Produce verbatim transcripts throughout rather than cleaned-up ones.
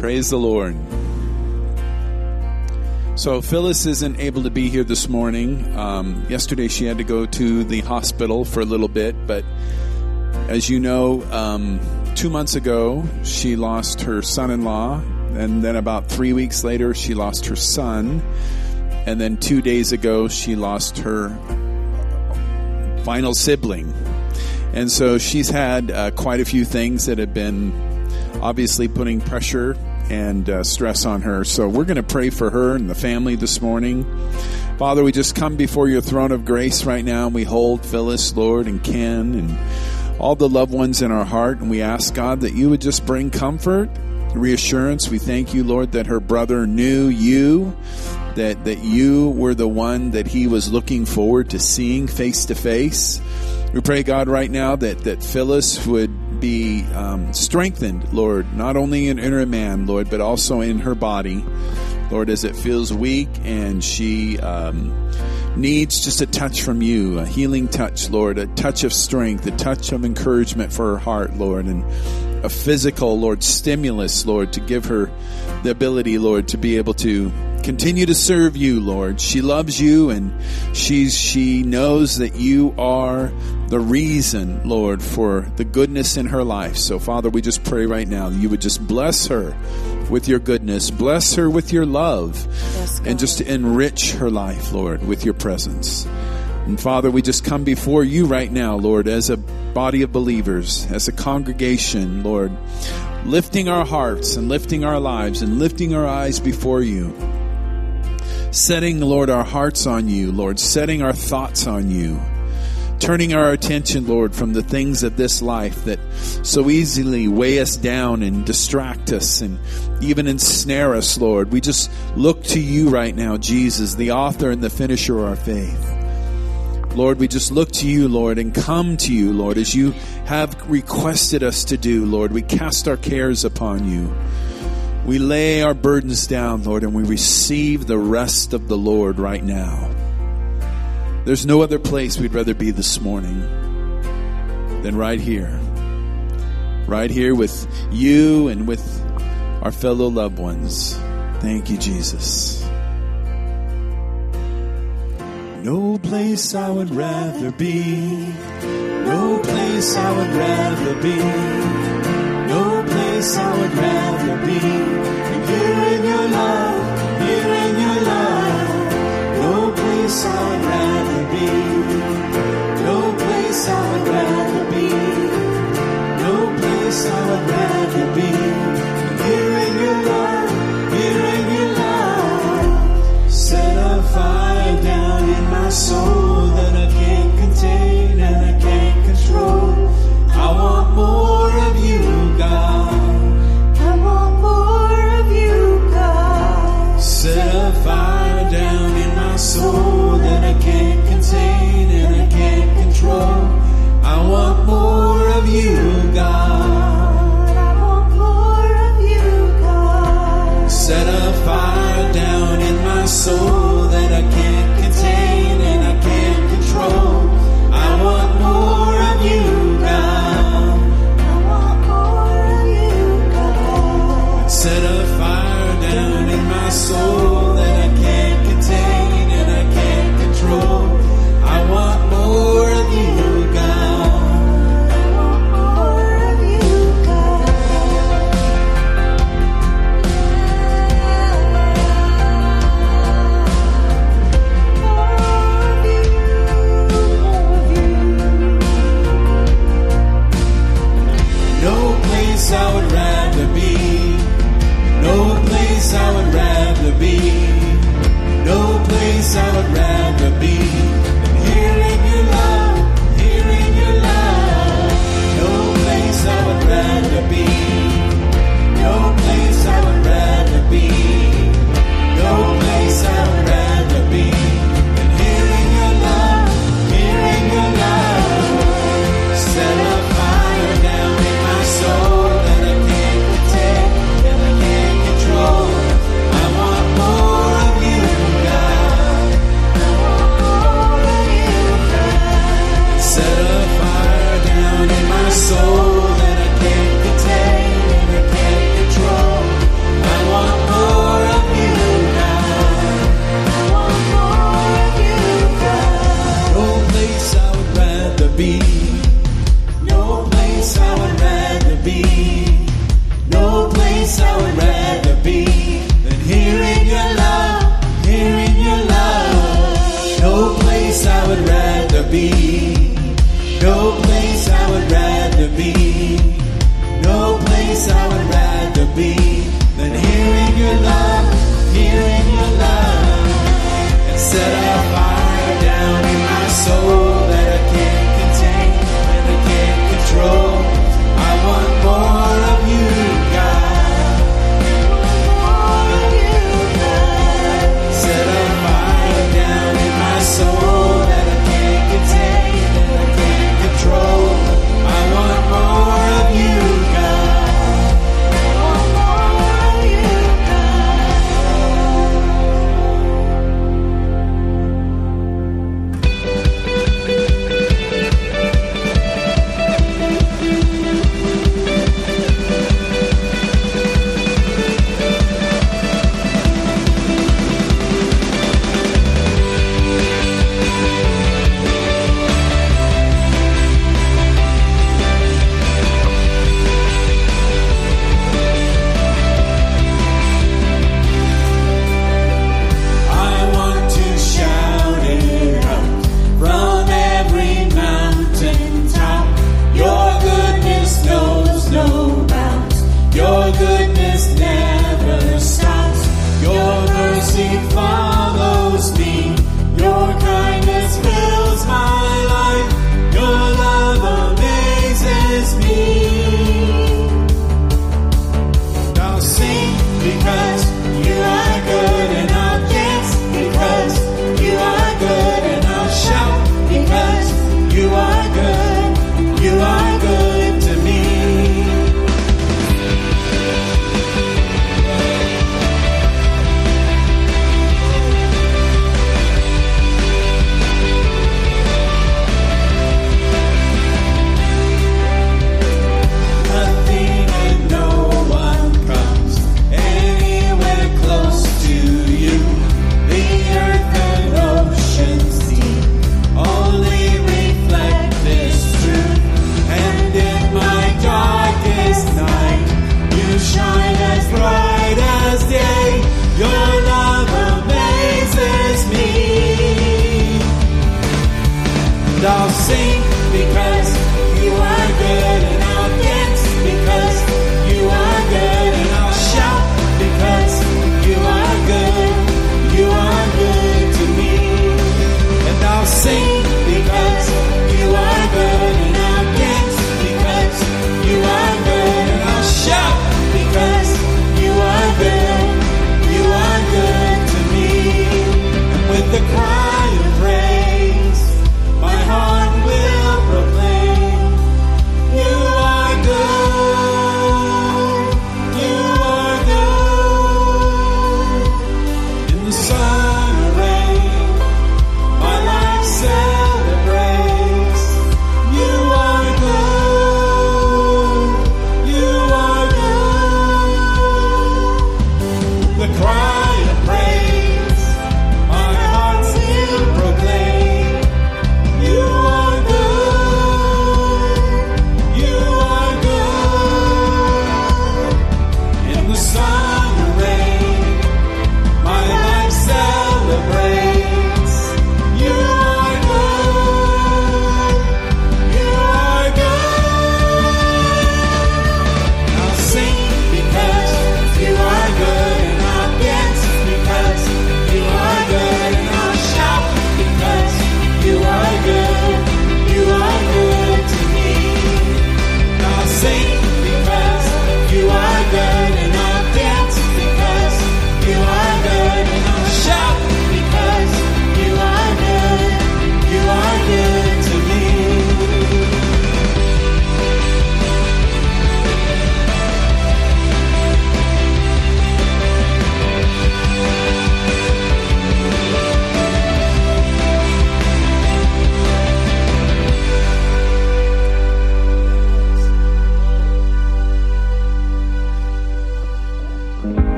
Praise the Lord. So Phyllis isn't able to be here this morning. Um, yesterday she had to go to the hospital for a little bit, but as you know, um, two months ago she lost her son-in-law, and then about three weeks later she lost her son, and then two days ago she lost her final sibling. And so she's had uh, quite a few things that have been obviously putting pressure and uh, stress on her. So we're going to pray for her and the family this morning. Father, we just come before your throne of grace right now, and we hold Phyllis, Lord, and Ken, and all the loved ones in our heart. And we ask, God, that you would just bring comfort, reassurance. We thank you, Lord, that her brother knew you, that, that you were the one that he was looking forward to seeing face to face. We pray, God, right now that, that Phyllis would be um, strengthened, Lord, not only in inner man, Lord, but also in her body, Lord, as it feels weak and she um, needs just a touch from you, a healing touch, Lord, a touch of strength, a touch of encouragement for her heart, Lord, and a physical, Lord, stimulus, Lord, to give her the ability, Lord, to be able to continue to serve you, Lord. She loves you, and she's she knows that you are the reason, Lord, for the goodness in her life. So, Father, we just pray right now that you would just bless her with your goodness, bless her with your love, yes, and just to enrich her life, Lord, with your presence. And Father, we just come before you right now, Lord, as a body of believers, as a congregation, Lord, lifting our hearts and lifting our lives and lifting our eyes before you. Setting, Lord, our hearts on you, Lord, setting our thoughts on you, turning our attention, Lord, from the things of this life that so easily weigh us down and distract us and even ensnare us, Lord. We just look to you right now, Jesus, the author and the finisher of our faith. Lord, we just look to you, Lord, and come to you, Lord, as you have requested us to do, Lord. We cast our cares upon you. We lay our burdens down, Lord, and we receive the rest of the Lord right now. There's no other place we'd rather be this morning than right here. Right here with you and with our fellow loved ones. Thank you, Jesus. No place I would rather be. No place I would rather be. No place I would rather be than here in your love, here in your love. No place I would rather be. No place I would rather be. No place I would rather be than here in your love, here in your love. Set a fire down in my soul that I can't contain and I can't control. I want more of you, God. I want place I would rather be than here in your love, here in your love. No place I would rather be. No place I would rather be. No place I would rather be than here in your love, here in your love. And set a fire down in my soul that I can't contain and I can't control. I want more of you, God. More of you, God. Set a fire down in my soul that I can't contain and I can't control. I want more of you, God. I want more of you, close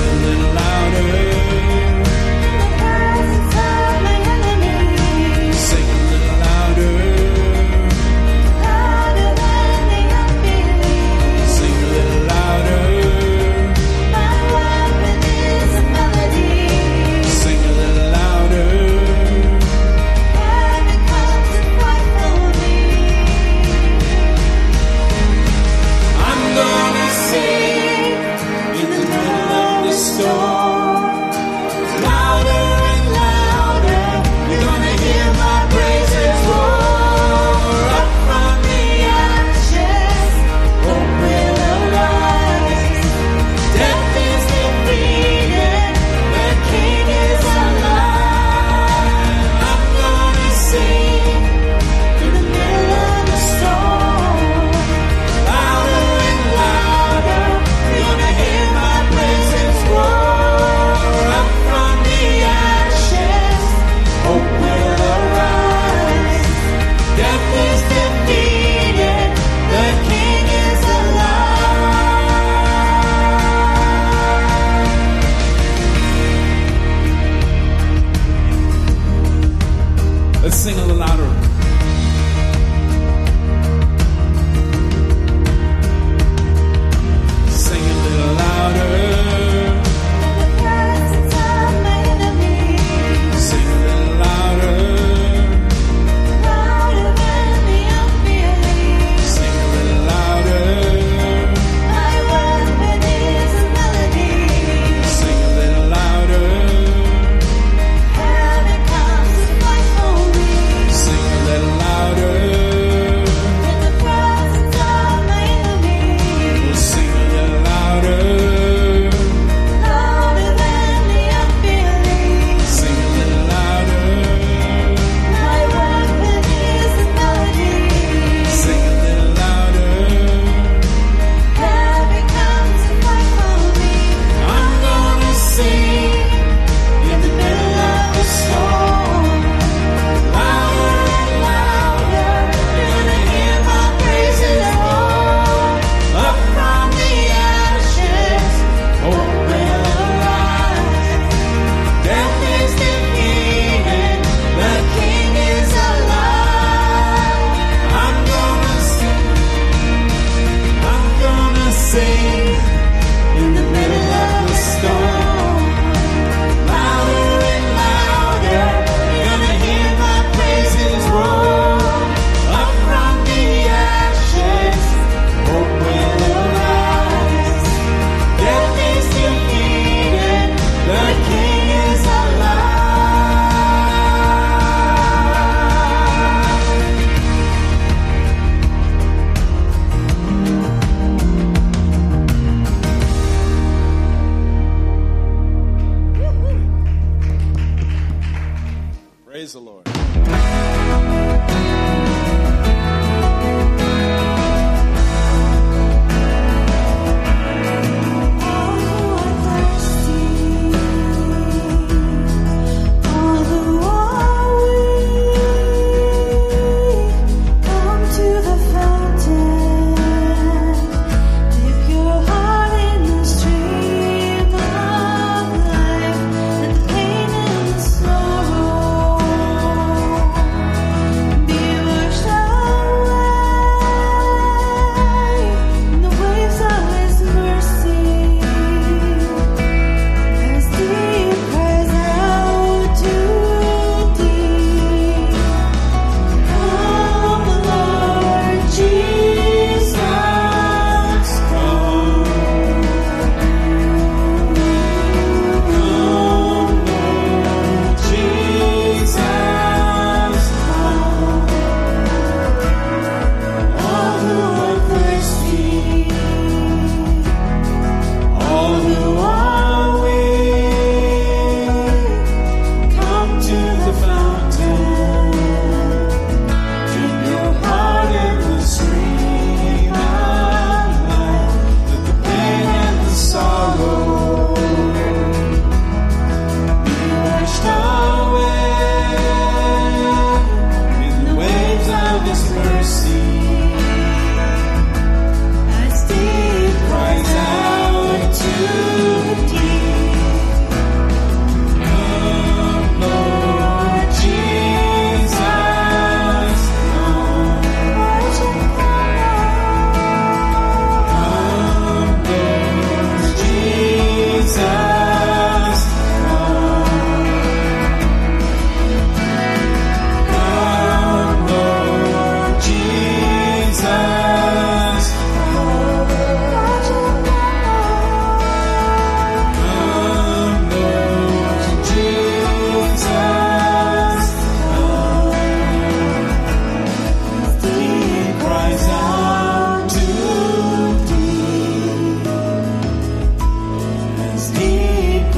Praise the Lord. Sorrow.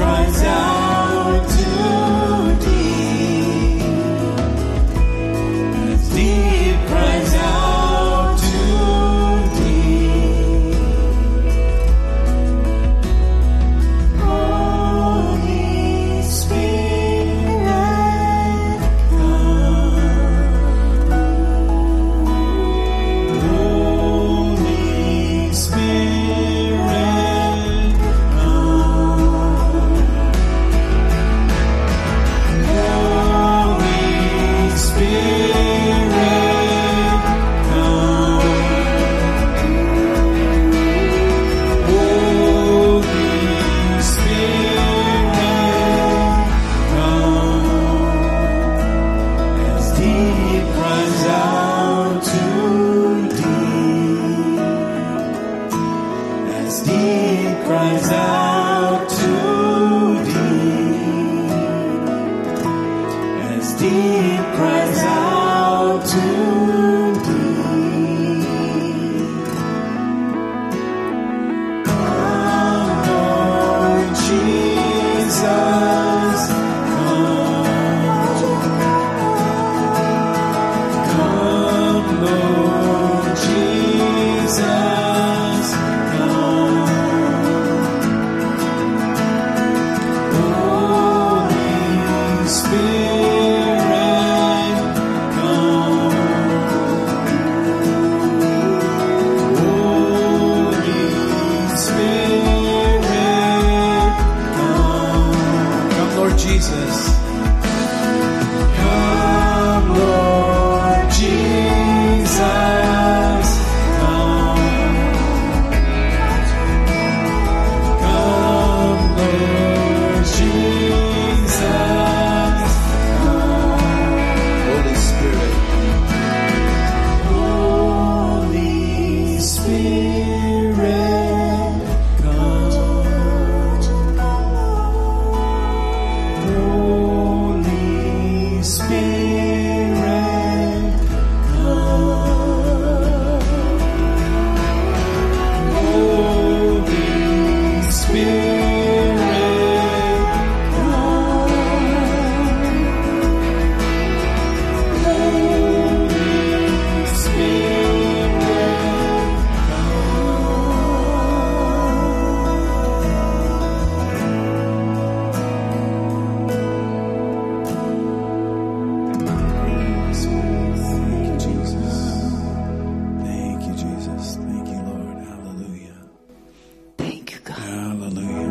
cries out to deep, as deep cries out to deep. Holy Spirit, come. Holy Spirit, cries out to deep, as deep cries out to deep. Come, Lord Jesus, come. Come, Lord Jesus. Jesus. Come, Lord Jesus, come. Come, Lord Jesus, come. Holy Spirit. Holy Spirit, come. Holy Spirit, come. Holy Spirit, come. Holy Spirit, Thank you, Jesus. Thank you, Jesus. Thank you, Lord. Hallelujah. Thank you, God. Hallelujah.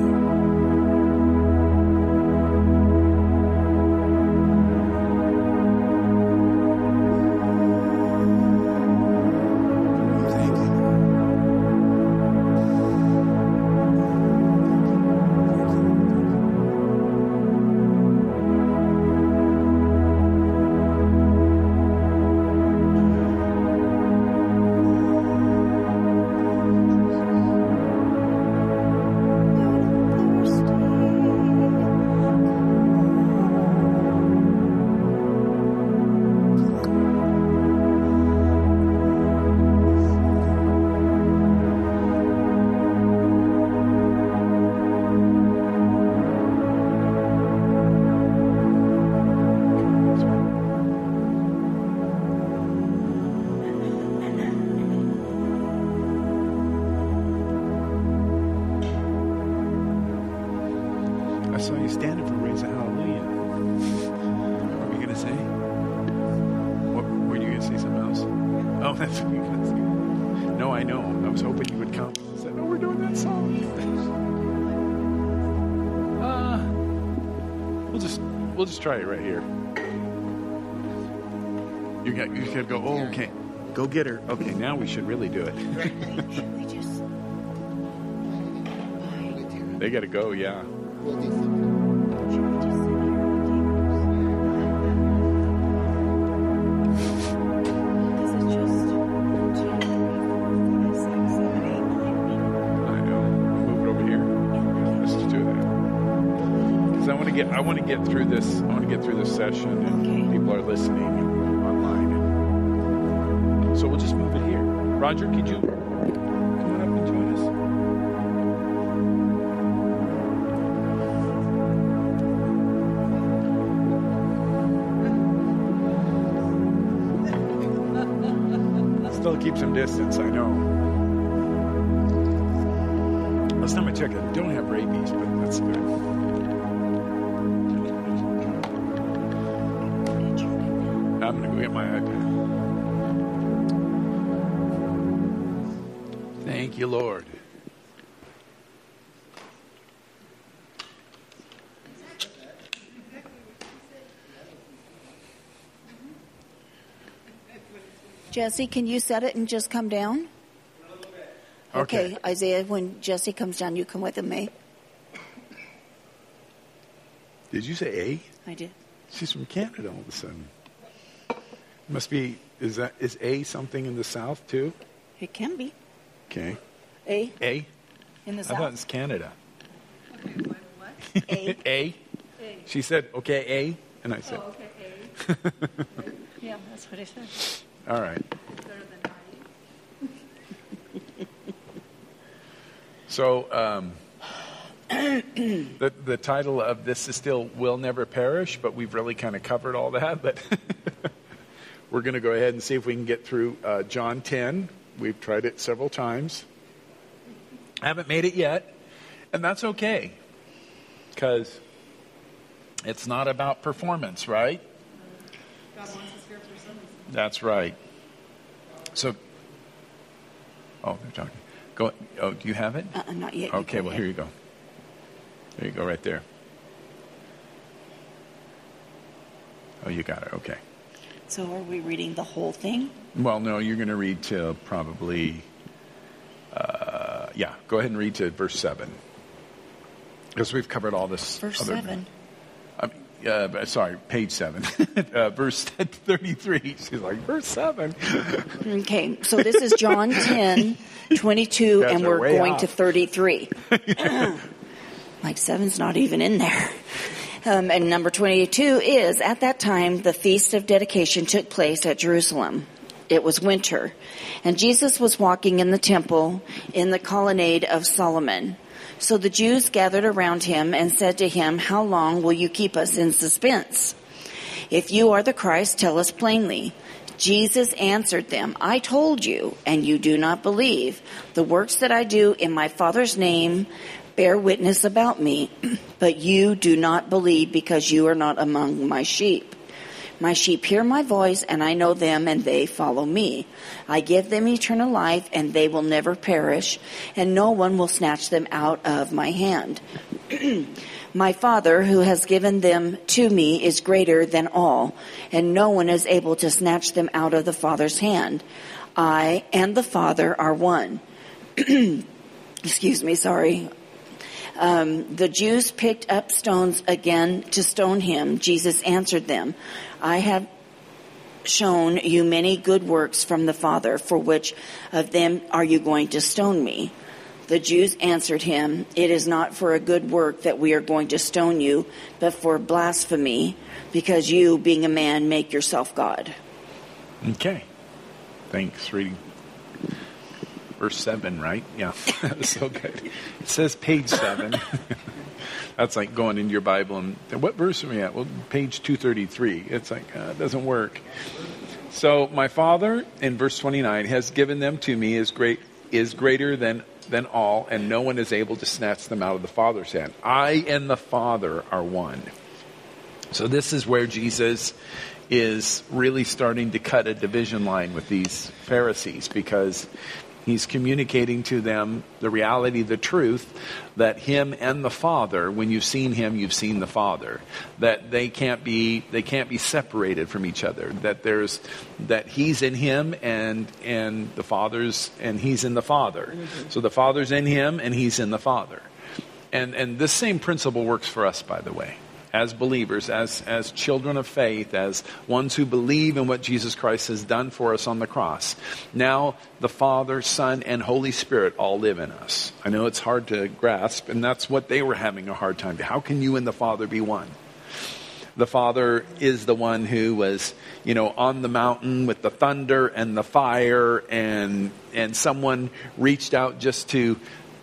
Thank you, I saw you standing for Raise a Hallelujah. What were you going to say? What, were you going to say something else? Oh, that's what you were going to say. No, I know. I was hoping you would come. I said, no, we're doing that song. uh, we'll just we'll just try it right here. You got you could go, oh, okay. Go get her. Okay, now we should really do it. We just. They got to go, yeah. I want to get I want to get through this I want to get through this session and Okay. people are listening online, and so we'll just move it here. Roger, could you come on up and join us? Keep some distance, I know. Last time I checked, I don't have rabies, but that's good. I'm going to go get my iPad. Thank you, Lord. Jesse, can you set it and just come down? Okay. Okay, Isaiah, when Jesse comes down, you come with him, eh? Did you say A? I did. She's from Canada all of a sudden. Must be, is that, is A something in the South too? It can be. Okay. A A? in the I thought south. it's Canada. A. A? She said, okay, A? And I said, Oh, okay, A. Yeah, that's what I said. all right. Better than I. So, um, the the title of this is still "Will Never Perish," but we've really kind of covered all that. But we're going to go ahead and see if we can get through uh, John ten. We've tried it several times. Haven't made it yet, and that's okay, because it's not about performance, right? God wants us here for some reason. That's right. So, oh, they're talking. Go. Oh, do you have it? Uh-uh, not yet. You Okay, go well, ahead. here you go. There you go, right there. Oh, you got it. Okay. So are we reading the whole thing? Well, no, you're going to read to probably, uh, yeah, go ahead and read to verse seven. Because we've covered all this. Verse other, seven. Um, uh, sorry, page seven. uh, verse thirty-three. She's like, verse seven. Okay, so this is John ten, twenty-two, Guys and are we're way going off. to thirty-three. Like seven's not even in there. Um, and number twenty-two is, at that time, the Feast of Dedication took place at Jerusalem. It was winter, and Jesus was walking in the temple in the colonnade of Solomon. So the Jews gathered around him and said to him, "How long will you keep us in suspense? If you are the Christ, tell us plainly." Jesus answered them, "I told you, and you do not believe. The works that I do in my Father's name bear witness about me, but you do not believe because you are not among my sheep. My sheep hear my voice, and I know them, and they follow me. I give them eternal life, and they will never perish, and no one will snatch them out of my hand. My Father, who has given them to me, is greater than all, and no one is able to snatch them out of the Father's hand. I and the Father are one." Excuse me, sorry. Um, the Jews picked up stones again to stone him. Jesus answered them, "I have shown you many good works from the Father. For which of them are you going to stone me?" The Jews answered him, "It is not for a good work that we are going to stone you, but for blasphemy, because you, being a man, make yourself God." Okay. Thanks, reading. Verse seven, right? Yeah, that was so good. It says page seven. That's like going into your Bible and, what verse are we at? Well, page two thirty-three. It's like, uh, it doesn't work. So, my Father, in verse twenty-nine, has given them to me is great, is greater than, than all, and no one is able to snatch them out of the Father's hand. I and the Father are one. So this is where Jesus is really starting to cut a division line with these Pharisees, because he's communicating to them the reality, the truth, that him and the Father, when you've seen him, you've seen the Father. That they can't be, they can't be separated from each other. That there's, that he's in him and, and the Father's, and he's in the Father. Mm-hmm. So the Father's in him and he's in the Father. And, and this same principle works for us, by the way. As believers, as as children of faith, as ones who believe in what Jesus Christ has done for us on the cross. Now, the Father, Son, and Holy Spirit all live in us. I know it's hard to grasp, and that's what they were having a hard time. How can you and the Father be one? The Father is the one who was, you know, on the mountain with the thunder and the fire, and and someone reached out just to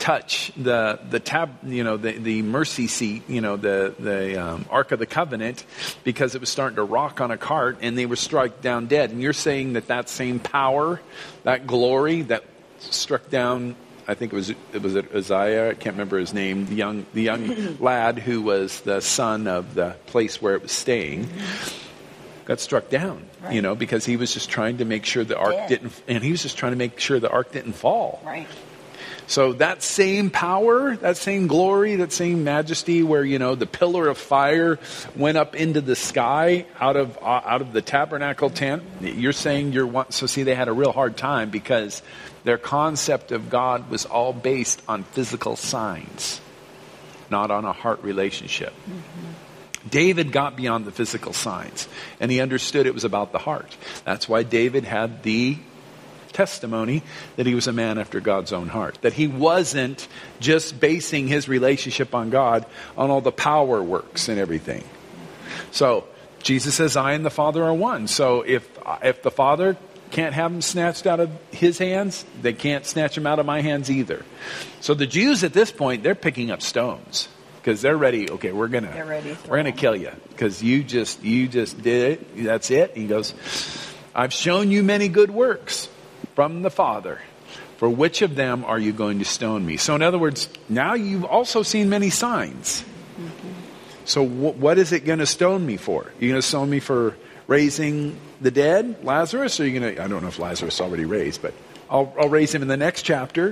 touch the the tab, you know, the, the mercy seat, you know, the the um, Ark of the Covenant, because it was starting to rock on a cart, and they were struck down dead. And you're saying that that same power, that glory that struck down, I think it was it was Uzziah, I can't remember his name, the young the young lad who was the son of the place where it was staying, got struck down, right. you know, because he was just trying to make sure the ark Dead. didn't, and he was just trying to make sure the ark didn't fall. Right. So that same power, that same glory, that same majesty, where, you know, the pillar of fire went up into the sky out of uh, out of the tabernacle tent. You're saying you're one. So see, they had a real hard time because their concept of God was all based on physical signs, not on a heart relationship. Mm-hmm. David got beyond the physical signs, and he understood it was about the heart. That's why David had the testimony that he was a man after God's own heart. That he wasn't just basing his relationship on God on all the power works and everything. So Jesus says, I and the Father are one. So if if the Father can't have him snatched out of his hands, they can't snatch him out of my hands either. So the Jews at this point, they're picking up stones. Because they're ready. Okay, we're gonna They're ready to we're gonna kill you because you just you just did it. That's it. He goes, I've shown you many good works from the Father. For which of them are you going to stone me? So in other words, now you've also seen many signs. Mm-hmm. So w- what is it going to stone me for? Are you going to stone me for raising the dead, Lazarus? Or are you going to? I don't know if Lazarus already raised, but I'll, I'll raise him in the next chapter.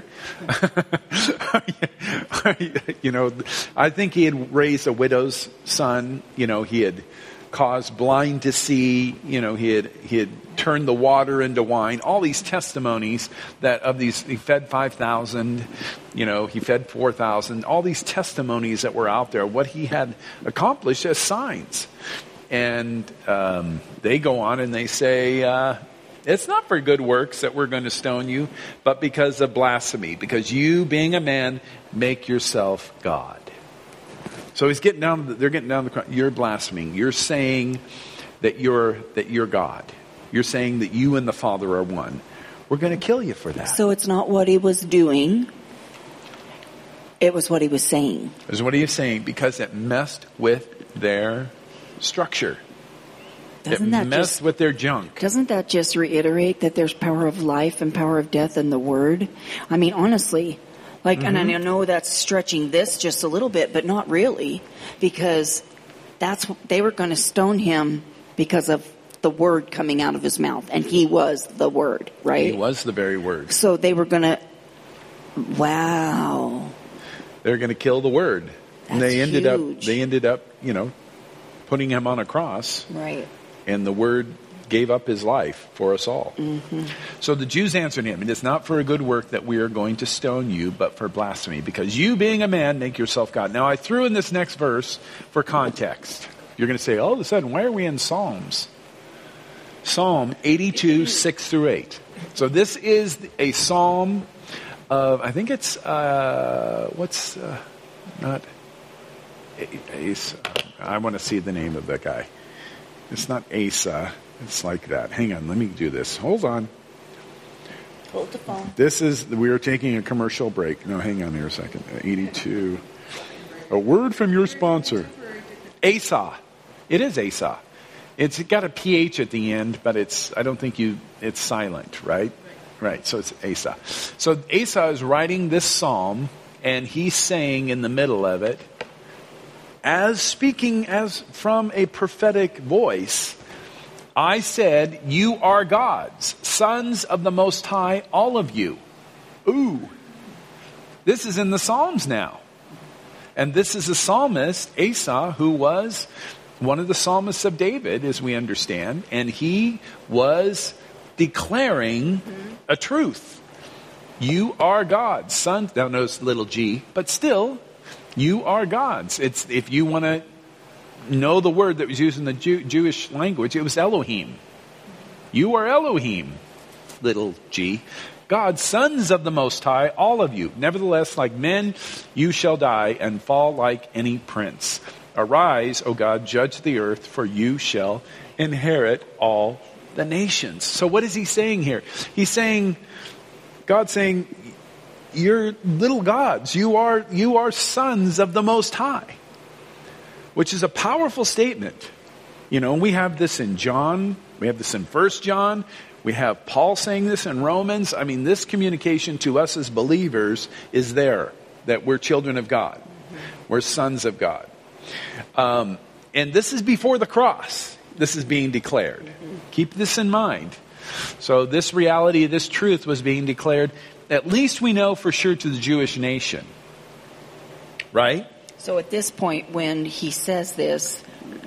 You know, I think he had raised a widow's son. You know, he had caused blind to see. You know, he had he had turned the water into wine. All these testimonies that of these, he fed five thousand. You know, he fed four thousand. All these testimonies that were out there, what he had accomplished as signs. And um, they go on and they say, uh, it's not for good works that we're going to stone you, but because of blasphemy. Because you, being a man, make yourself God. So he's getting down. To the, they're getting down the. You're blaspheming. You're saying that you're that you're God. You're saying that you and the Father are one. We're going to kill you for that. So it's not what he was doing. It was what he was saying. Is what he was saying because it messed with their structure. Doesn't it that messed just, with their junk. Doesn't that just reiterate that there's power of life and power of death in the Word? I mean, honestly, like, mm-hmm. and I know that's stretching this just a little bit, but not really, because that's they were going to stone him because of the Word coming out of his mouth, and he was the Word, right? He was the very Word. So they were going to. Wow. They're going to kill the Word, That's and they ended huge. up. They ended up, you know, putting him on a cross, right? And the Word gave up his life for us all. Mm-hmm. So the Jews answered him, it is not for a good work that we are going to stone you, but for blasphemy, because you, being a man, make yourself God. Now, I threw in this next verse for context. You're going to say, all of a sudden, why are we in Psalms? Psalm eighty-two, six through eight. So this is a psalm of, I think it's, uh, what's, uh, not, Asa. I want to see the name of that guy. It's not Asa. It's like that. Hang on. Let me do this. Hold on. Hold the phone. This is, we are taking a commercial break. No, hang on here a second. eighty-two. A word from your sponsor. Asa. It is Asa. It's got a P H at the end, but it's, I don't think you, it's silent, right? Right. So it's Asa. So Asa is writing this psalm, and he's saying in the middle of it, as speaking as from a prophetic voice, I said, you are gods, sons of the Most High, all of you. Ooh. This is in the Psalms now. And this is a psalmist, Asa, who was one of the psalmists of David, as we understand. And he was declaring a truth. You are gods, sons. Now notice little g, but still, you are gods. It's if you want to know the word that was used in the Jew, Jewish language, it was Elohim. You are Elohim, little g. God, sons of the Most High, all of you. Nevertheless, like men, you shall die and fall like any prince. Arise, O God, judge the earth, for you shall inherit all the nations. So what is he saying here? He's saying, God's saying, you're little gods. You are, you are sons of the Most High. Which is a powerful statement. You know, we have this in John. We have this in First John. We have Paul saying this in Romans. I mean, this communication to us as believers is there. That we're children of God. We're sons of God. Um, and this is before the cross. This is being declared. Keep this in mind. So this reality, this truth was being declared, at least we know for sure, to the Jewish nation. Right? So at this point, when he says this,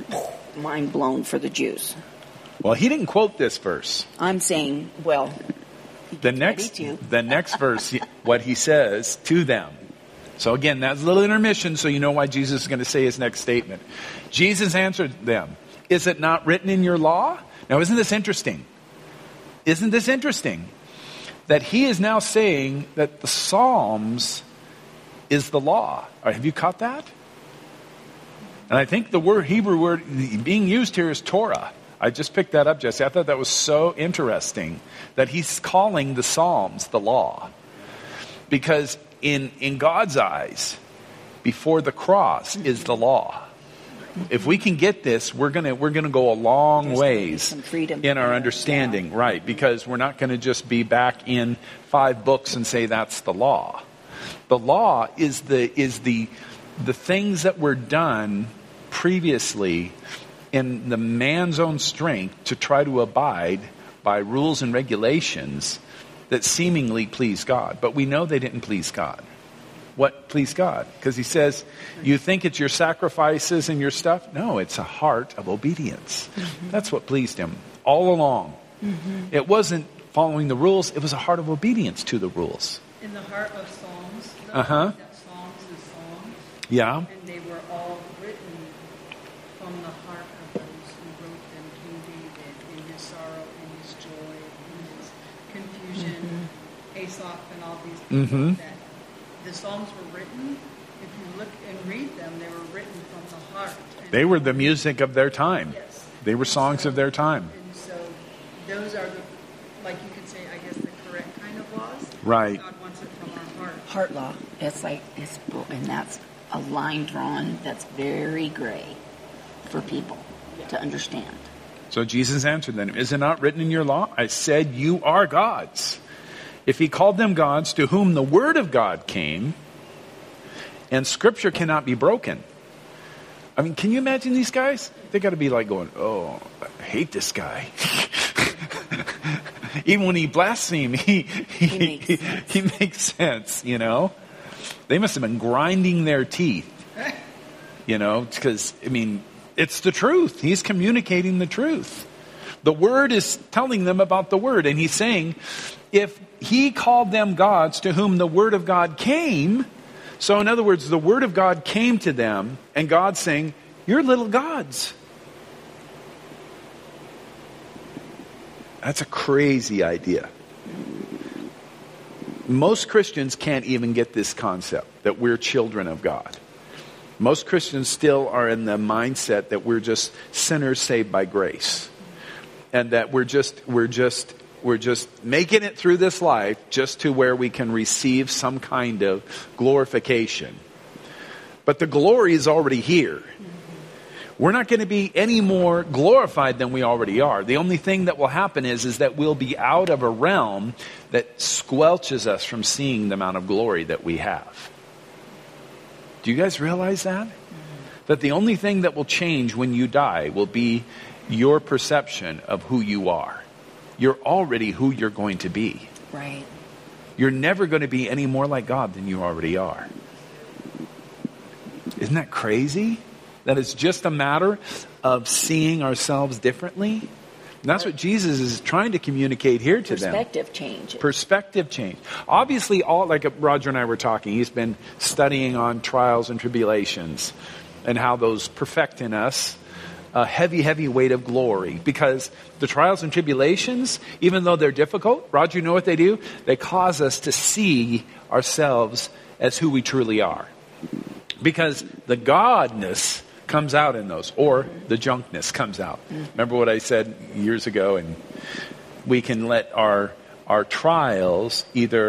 mind blown for the Jews. Well, he didn't quote this verse. I'm saying, well, the next, the next verse, what he says to them. So again, that's a little intermission, so you know why Jesus is going to say his next statement. Jesus answered them, "Is it not written in your law?" Now, isn't this interesting? Isn't this interesting? That he is now saying that the Psalms is the law. Have you caught that? And I think the word Hebrew word being used here is Torah. I just picked that up, Jesse. I thought that was so interesting that he's calling the Psalms the law. Because in, in God's eyes, before the cross is the law. If we can get this, we're gonna we're gonna go a long There's ways some freedom in our there. understanding, Yeah. right? Because we're not going to just be back in five books and say that's the law. The law is the is the the things that were done previously in the man's own strength to try to abide by rules and regulations that seemingly please God. But we know they didn't please God. What pleased God? Because he says, you think it's your sacrifices and your stuff? No, it's a heart of obedience. Mm-hmm. That's what pleased him all along. Mm-hmm. It wasn't following the rules. It was a heart of obedience to the rules. In the heart of Psalms, though, Uh-huh. that Psalms is songs, Yeah. and they were all written from the heart of those who wrote them. King David, in his sorrow, in his joy, in his confusion, mm-hmm. Asaph, and all these people. Mm-hmm. That the Psalms were written. If you look and read them, they were written from the heart. And They were the music of their time. Yes. They were songs So- of their time. And so those are the, like you could say, I guess, the correct kind of laws. Right. God wants it from our heart. Heart law. It's like, it's, and that's a line drawn that's very gray for people to understand. So Jesus answered them, is it not written in your law? I said, you are gods. If he called them gods to whom the word of God came, and scripture cannot be broken. I mean, can you imagine these guys? They got to be like going, oh, I hate this guy. Even when he blasphemes, he, he, He makes he, sense. he makes sense, you know. They must have been grinding their teeth, you know, because, I mean, it's the truth. He's communicating the truth. The word is telling them about the word. And he's saying, if he called them gods to whom the word of God came, so in other words, the word of God came to them, and God's saying, you're little gods. That's a crazy idea. Most Christians can't even get this concept that we're children of God. Most Christians still are in the mindset that we're just sinners saved by grace. And that we're just we're just we're just making it through this life just to where we can receive some kind of glorification. But the glory is already here. We're not going to be any more glorified than we already are. The only thing that will happen is, is that we'll be out of a realm that squelches us from seeing the amount of glory that we have. Do you guys realize that? That the only thing that will change when you die will be your perception of who you are. You're already who you're going to be. Right. You're never going to be any more like God than you already are. Isn't that crazy? That it's just a matter of seeing ourselves differently. And that's what Jesus is trying to communicate here to them. Perspective change. Perspective change. Obviously, all like Roger and I were talking, he's been studying on trials and tribulations and how those perfect in us a heavy, heavy weight of glory. Because the trials and tribulations, even though they're difficult, Roger, you know what they do? They cause us to see ourselves as who we truly are. Because the godness comes out in those, or the junkness comes out. Remember what I said years ago? And we can let our our trials either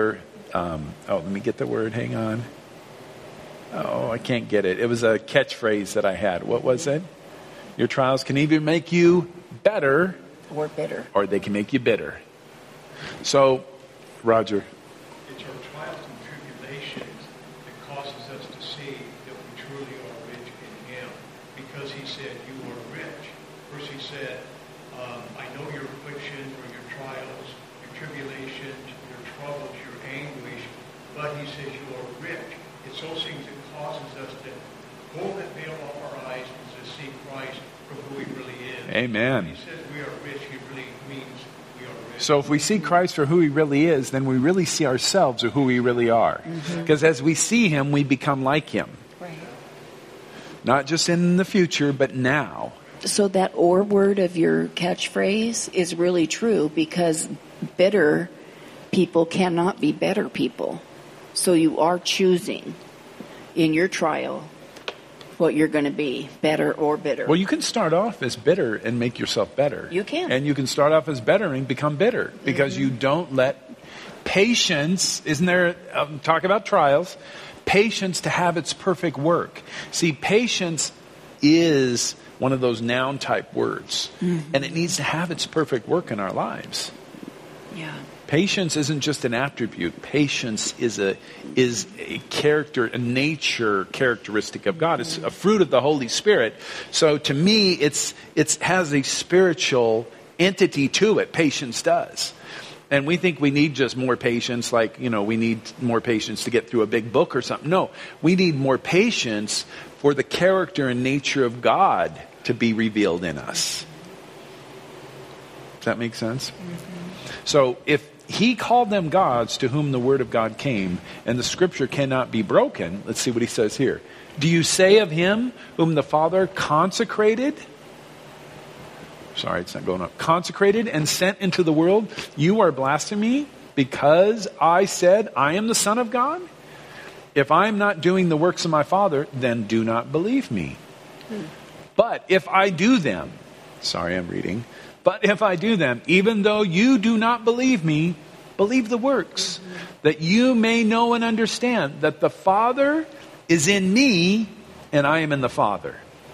um, oh, let me get the word. Hang on. Oh, I can't get it. It was a catchphrase that I had. What was it? Your trials can either make you better Or bitter. or they can make you bitter. So, Roger. It's our trials and tribulations that causes us to see that we truly are rich in Him. Because He said, you are rich. First He said, um, I know your afflictions or your trials, your tribulations, your troubles, your anguish. But He says you are rich. It's those things that causes us to pull that veil off our eyes and to see Christ for who He really is. Amen. When He says we are rich, He really means we are rich. So if we see Christ for who He really is, then we really see ourselves or who we really are. Because as we see Him, we become like Him. Right. Not just in the future, but now. So that or word of your catchphrase is really true, because bitter people cannot be better people. So you are choosing in your trial what you're going to be, better or bitter. Well, you can start off as bitter and make yourself better. You can. And you can start off as better and become bitter because mm-hmm. you don't let patience, isn't there, um, talk about trials, patience to have its perfect work. See, patience is one of those noun type words, mm-hmm. and it needs to have its perfect work in our lives. Yeah. Patience isn't just an attribute. Patience is a is a character, a nature characteristic of God. It's a fruit of the Holy Spirit. So to me, it's it's has a spiritual entity to it. Patience does. And we think we need just more patience, like, you know, we need more patience to get through a big book or something. No, we need more patience for the character and nature of God to be revealed in us. Does that make sense? Mm-hmm. So if He called them gods to whom the word of God came, and the scripture cannot be broken. Let's see what he says here. Do you say of Him whom the Father consecrated? Sorry, it's not going up. Consecrated and sent into the world, you are blasphemy because I said I am the Son of God? If I am not doing the works of my Father, then do not believe me. Hmm. But if I do them, sorry, I'm reading. But if I do them, even though you do not believe me, believe the works, mm-hmm. that you may know and understand that the Father is in me and I am in the Father.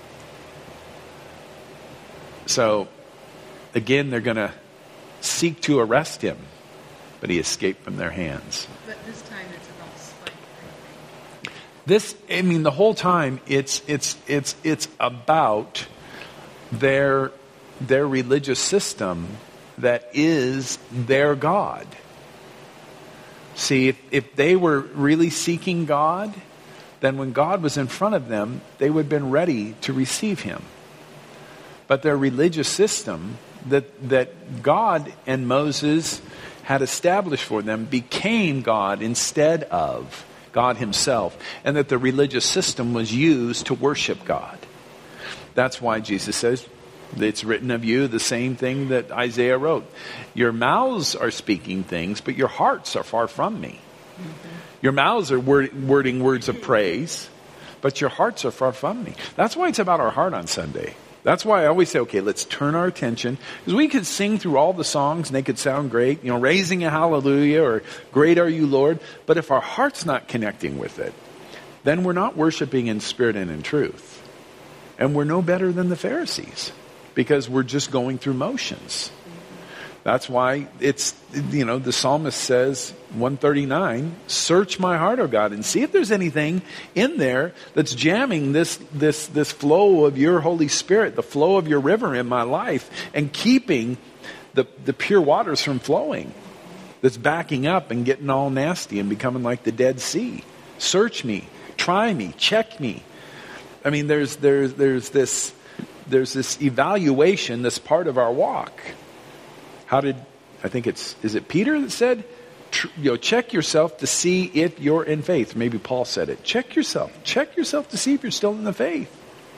So, again, they're going to seek to arrest Him, but He escaped from their hands. But this time it's about spite, I think. This, I mean, the whole time it's it's it's it's about their their religious system that is their God. See, if, if they were really seeking God, then when God was in front of them, they would have been ready to receive Him. But their religious system that that God and Moses had established for them became God instead of God Himself, and that the religious system was used to worship God. That's why Jesus says, it's written of you the same thing that Isaiah wrote. Your mouths are speaking things, but your hearts are far from me. Mm-hmm. Your mouths are word, wording words of praise, but your hearts are far from me. That's why it's about our heart on Sunday. That's why I always say, okay, let's turn our attention. Because we could sing through all the songs and they could sound great, you know, raising a hallelujah or great are you, Lord. But if our heart's not connecting with it, then we're not worshiping in spirit and in truth. And we're no better than the Pharisees. Because we're just going through motions. That's why it's, you know, the psalmist says, one thirty-nine, search my heart, O God, and see if there's anything in there that's jamming this, this, this flow of your Holy Spirit, the flow of your river in my life, and keeping the, the pure waters from flowing. That's backing up and getting all nasty and becoming like the Dead Sea. Search me, try me, check me. I mean, there's, there's, there's this... There's this evaluation that's part of our walk. How did, I think it's, is it Peter that said, tr- you know, check yourself to see if you're in faith. Maybe Paul said it. Check yourself. Check yourself to see if you're still in the faith.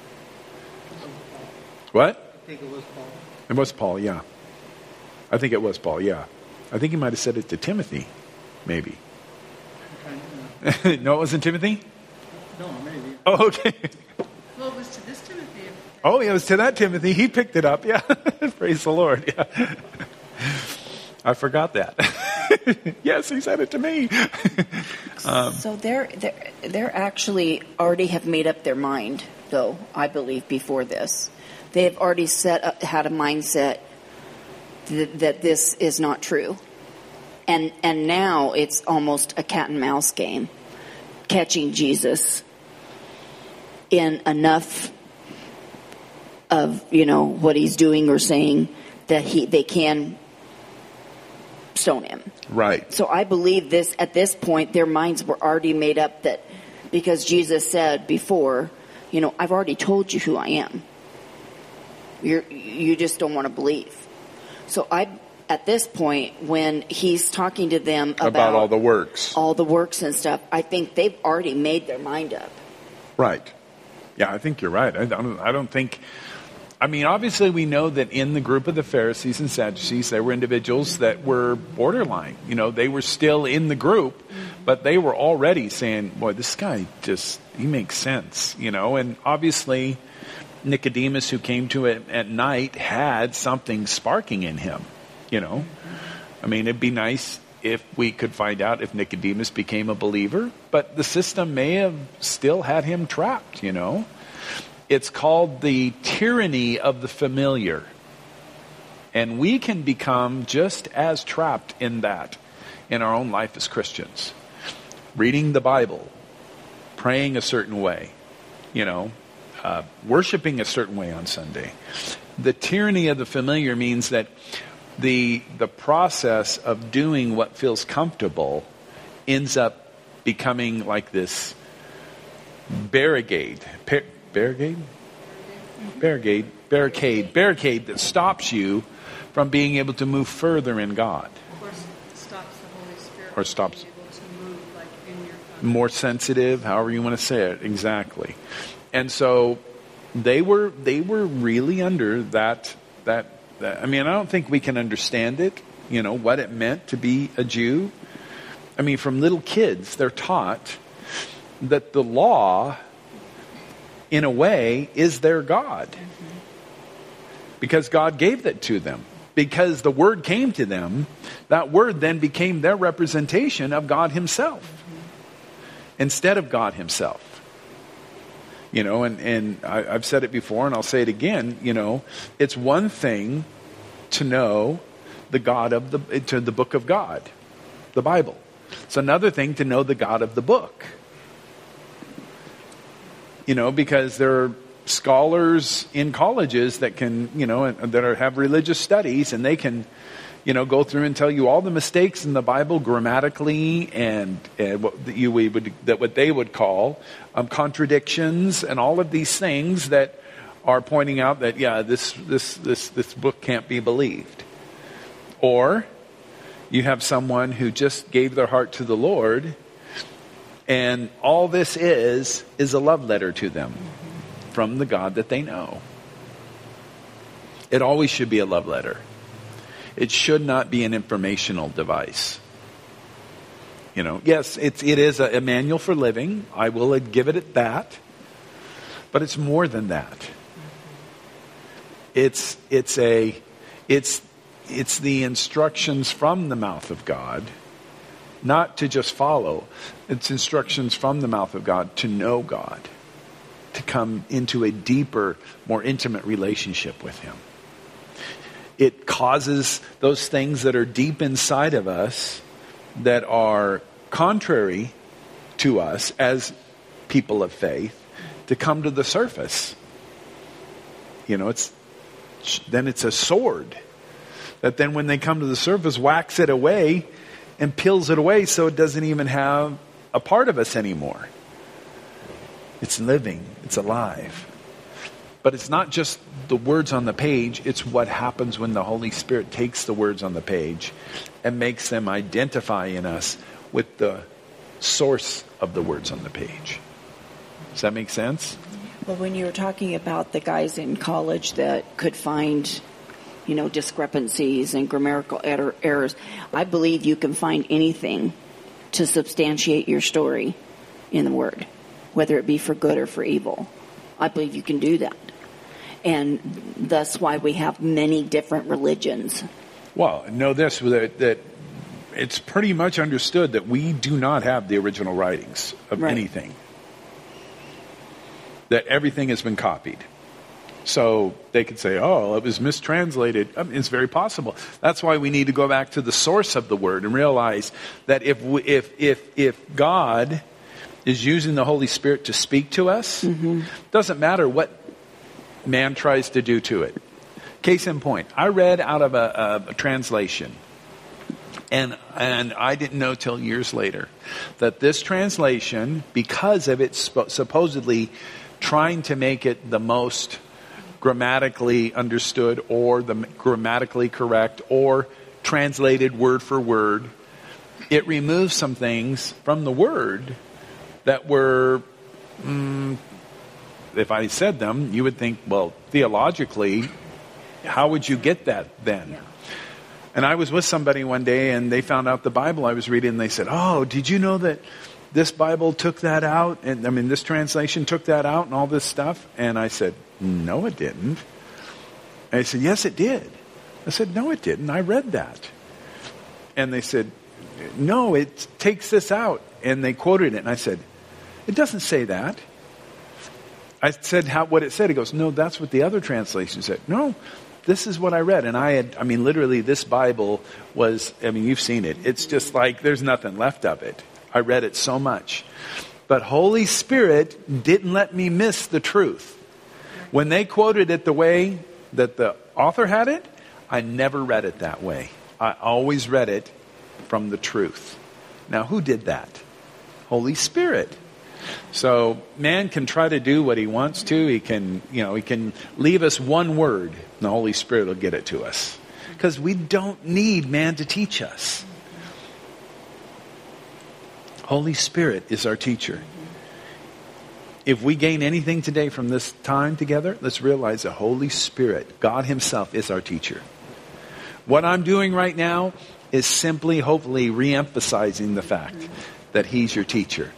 What? I think it was Paul. It was Paul, yeah. I think it was Paul, yeah. I think he might have said it to Timothy, maybe. Okay, no, it wasn't Timothy? No, maybe. Oh, okay. Well, it was to this Timothy. Oh, yeah, it was to that Timothy. He picked it up. Yeah. Praise the Lord. Yeah. I forgot that. Yes, he said it to me. um, So they're, they're, they're actually already have made up their mind, though, I believe, before this. They have already set up, had a mindset th- that this is not true. And and now it's almost a cat and mouse game, catching Jesus in enough of, you know, what he's doing or saying that he they can stone him. right. So I believe this, at this point, their minds were already made up that, because Jesus said before, you know, I've already told you who I am. You're, you just don't want to believe. So I, at this point, when he's talking to them about, About all the works. all the works and stuff, I think they've already made their mind up. Right. Yeah, I think you're right. I don't, I don't think... I mean, obviously we know that in the group of the Pharisees and Sadducees, there were individuals that were borderline. You know, they were still in the group, but they were already saying, boy, this guy just, he makes sense, you know. And obviously Nicodemus, who came to it at night, had something sparking in him, you know. I mean, it'd be nice if we could find out if Nicodemus became a believer, but the system may have still had him trapped, you know. It's called the tyranny of the familiar. And we can become just as trapped in that in our own life as Christians. Reading the Bible, praying a certain way, you know, uh, worshiping a certain way on Sunday. The tyranny of the familiar means that the the process of doing what feels comfortable ends up becoming like this barricade. Par- barricade? Barricade. Barricade. Barricade that stops you from being able to move further in God. Of course, it stops the Holy Spirit Or stops- from being able to move like in your country. More sensitive, however you want to say it, exactly. And so they were they were really under that that, that I mean, I don't think we can understand it, you know, what it meant to be a Jew. I mean, from little kids, they're taught that the law, in a way, is their God. Because God gave that to them. Because the word came to them, that word then became their representation of God himself. Instead of God himself. You know, and, and I, I've said it before and I'll say it again, you know, it's one thing to know the God of the, to the book of God, the Bible. It's another thing to know the God of the book. You know, because there are scholars in colleges that can, you know, that are, have religious studies, and they can, you know, go through and tell you all the mistakes in the Bible grammatically, and, and what you we would that what they would call um, contradictions, and all of these things that are pointing out that yeah, this this this this book can't be believed. Or you have someone who just gave their heart to the Lord, and all this is, is a love letter to them from the God that they know. It always should be a love letter. It should not be an informational device. You know, yes, it's, it is a, a manual for living. I will give it at that. But it's more than that. It's, it's a, it's, it's the instructions from the mouth of God. Not to just follow. It's instructions from the mouth of God to know God. To come into a deeper, more intimate relationship with him. It causes those things that are deep inside of us that are contrary to us as people of faith to come to the surface. You know, it's then it's a sword that then when they come to the surface whacks it away and peels it away so it doesn't even have a part of us anymore. It's living. It's alive. But it's not just the words on the page. It's what happens when the Holy Spirit takes the words on the page and makes them identify in us with the source of the words on the page. Does that make sense? Well, when you were talking about the guys in college that could find, you know, discrepancies and grammatical error, errors, I believe you can find anything to substantiate your story in the Word, whether it be for good or for evil. I believe you can do that. And that's why we have many different religions. Well, know this, that, that it's pretty much understood that we do not have the original writings of Right. anything. That everything has been copied. So they could say, oh, it was mistranslated. I mean, it's very possible. That's why we need to go back to the source of the word and realize that if we, if if if God is using the Holy Spirit to speak to us, mm-hmm. doesn't matter what man tries to do to it. Case in point, I read out of a, a, a translation, and and I didn't know till years later that this translation, because of it sp- supposedly trying to make it the most grammatically understood or the grammatically correct or translated word for word, it removes some things from the word that were, mm, if I said them, you would think, well, theologically, how would you get that then? Yeah. And I was with somebody one day and they found out the Bible I was reading and they said, oh, did you know that this Bible took that out? And I mean, this translation took that out and all this stuff? And I said, no, it didn't. And I said, yes, it did. I said, no, it didn't. I read that. And they said, no, it takes this out. And they quoted it. And I said, it doesn't say that. I said how, what it said. He goes, no, that's what the other translation said. No, this is what I read. And I had, I mean, literally this Bible was, I mean, you've seen it. It's just like there's nothing left of it. I read it so much. But Holy Spirit didn't let me miss the truth. When they quoted it the way that the author had it, I never read it that way. I always read it from the truth. Now, who did that? Holy Spirit. So man can try to do what he wants to. He can, you know, he can leave us one word, and the Holy Spirit will get it to us. Because we don't need man to teach us. Holy Spirit is our teacher. If we gain anything today from this time together, let's realize the Holy Spirit, God himself, is our teacher. What I'm doing right now is simply, hopefully, re-emphasizing the fact that he's your teacher.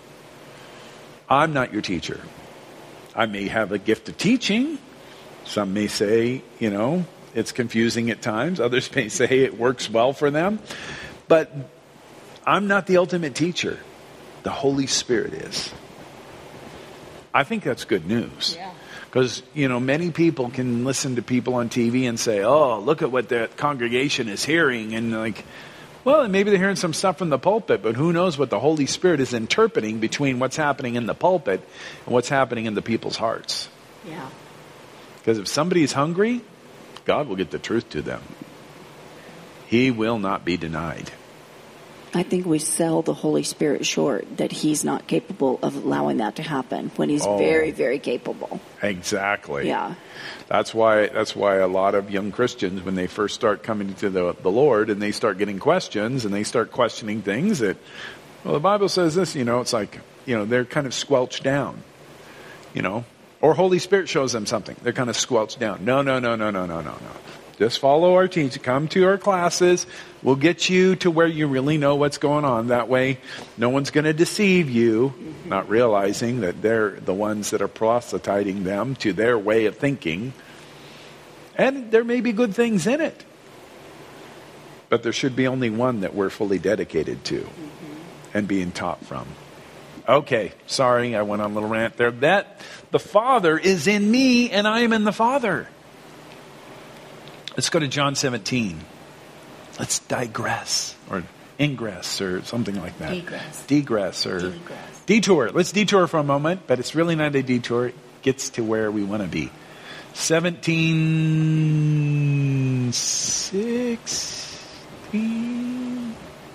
I'm not your teacher. I may have a gift of teaching. Some may say, you know, it's confusing at times. Others may say it works well for them. But I'm not the ultimate teacher. The Holy Spirit is. I think that's good news. Yeah. Because, you know, many people can listen to people on T V and say, oh, look at what the congregation is hearing. And like, well, maybe they're hearing some stuff from the pulpit, but who knows what the Holy Spirit is interpreting between what's happening in the pulpit and what's happening in the people's hearts. Yeah. Because if somebody's hungry, God will get the truth to them. He will not be denied. I think we sell the Holy Spirit short, that he's not capable of allowing that to happen when he's Oh. very, very capable. Exactly. Yeah. That's why that's why a lot of young Christians, when they first start coming to the, the Lord and they start getting questions and they start questioning things that, well, the Bible says this, you know, it's like, you know, they're kind of squelched down, you know, or Holy Spirit shows them something. They're kind of squelched down. No, no, no, no, no, no, no, no. Just follow our teaching. Come to our classes. We'll get you to where you really know what's going on. That way, no one's going to deceive you, not realizing that they're the ones that are proselytizing them to their way of thinking. And there may be good things in it. But there should be only one that we're fully dedicated to and being taught from. Okay, sorry, I went on a little rant there. That the Father is in me and I am in the Father. Let's go to John seventeen. Let's digress or ingress or something like that. Degress. Degress or Degress. detour. Let's detour for a moment, but it's really not a detour. It gets to where we want to be. seventeen sixteen.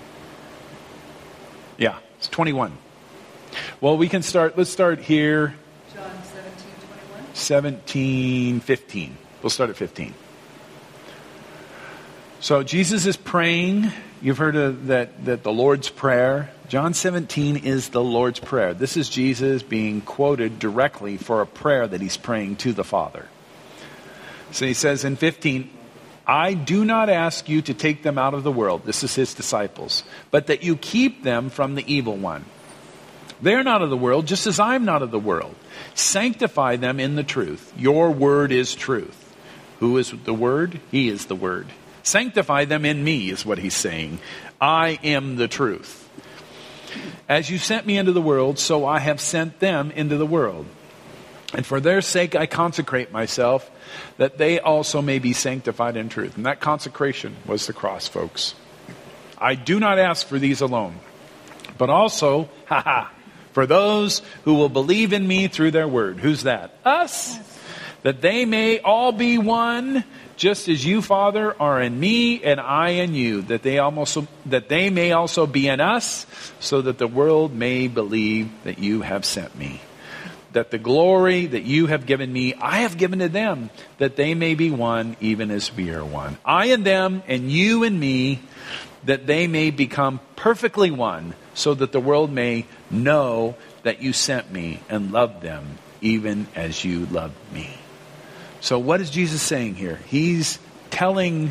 Yeah, it's twenty-one. Well, we can start. Let's start here. John seventeen twenty-one. seventeen fifteen. We'll start at fifteen. So Jesus is praying. You've heard of that, that the Lord's Prayer. John seventeen is the Lord's Prayer. This is Jesus being quoted directly for a prayer that he's praying to the Father. So he says in fifteen, I do not ask you to take them out of the world. This is his disciples. But that you keep them from the evil one. They're not of the world, just as I'm not of the world. Sanctify them in the truth. Your word is truth. Who is the word? He is the word. Sanctify them in me is what he's saying. I am the truth. As you sent me into the world, so I have sent them into the world. And for their sake I consecrate myself, that they also may be sanctified in truth. And that consecration was the cross, folks. I do not ask for these alone, but also, haha, for those who will believe in me through their word. Who's that? Us. That they may all be one, just as you, Father, are in me and I in you. That they also, that they may also be in us, so that the world may believe that you have sent me. That the glory that you have given me, I have given to them, that they may be one, even as we are one. I and them, and you and me, that they may become perfectly one, so that the world may know that you sent me and loved them, even as you loved me. So what is Jesus saying here? He's telling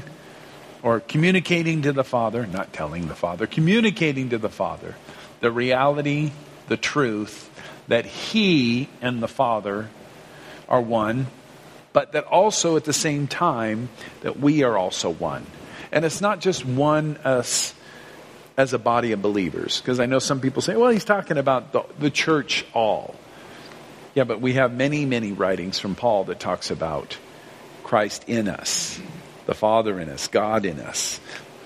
or communicating to the Father, not telling the Father, communicating to the Father the reality, the truth, that he and the Father are one, but that also at the same time that we are also one. And it's not just one us as a body of believers, because I know some people say, well, he's talking about the, the church all. Yeah, but we have many, many writings from Paul that talks about Christ in us, the Father in us, God in us.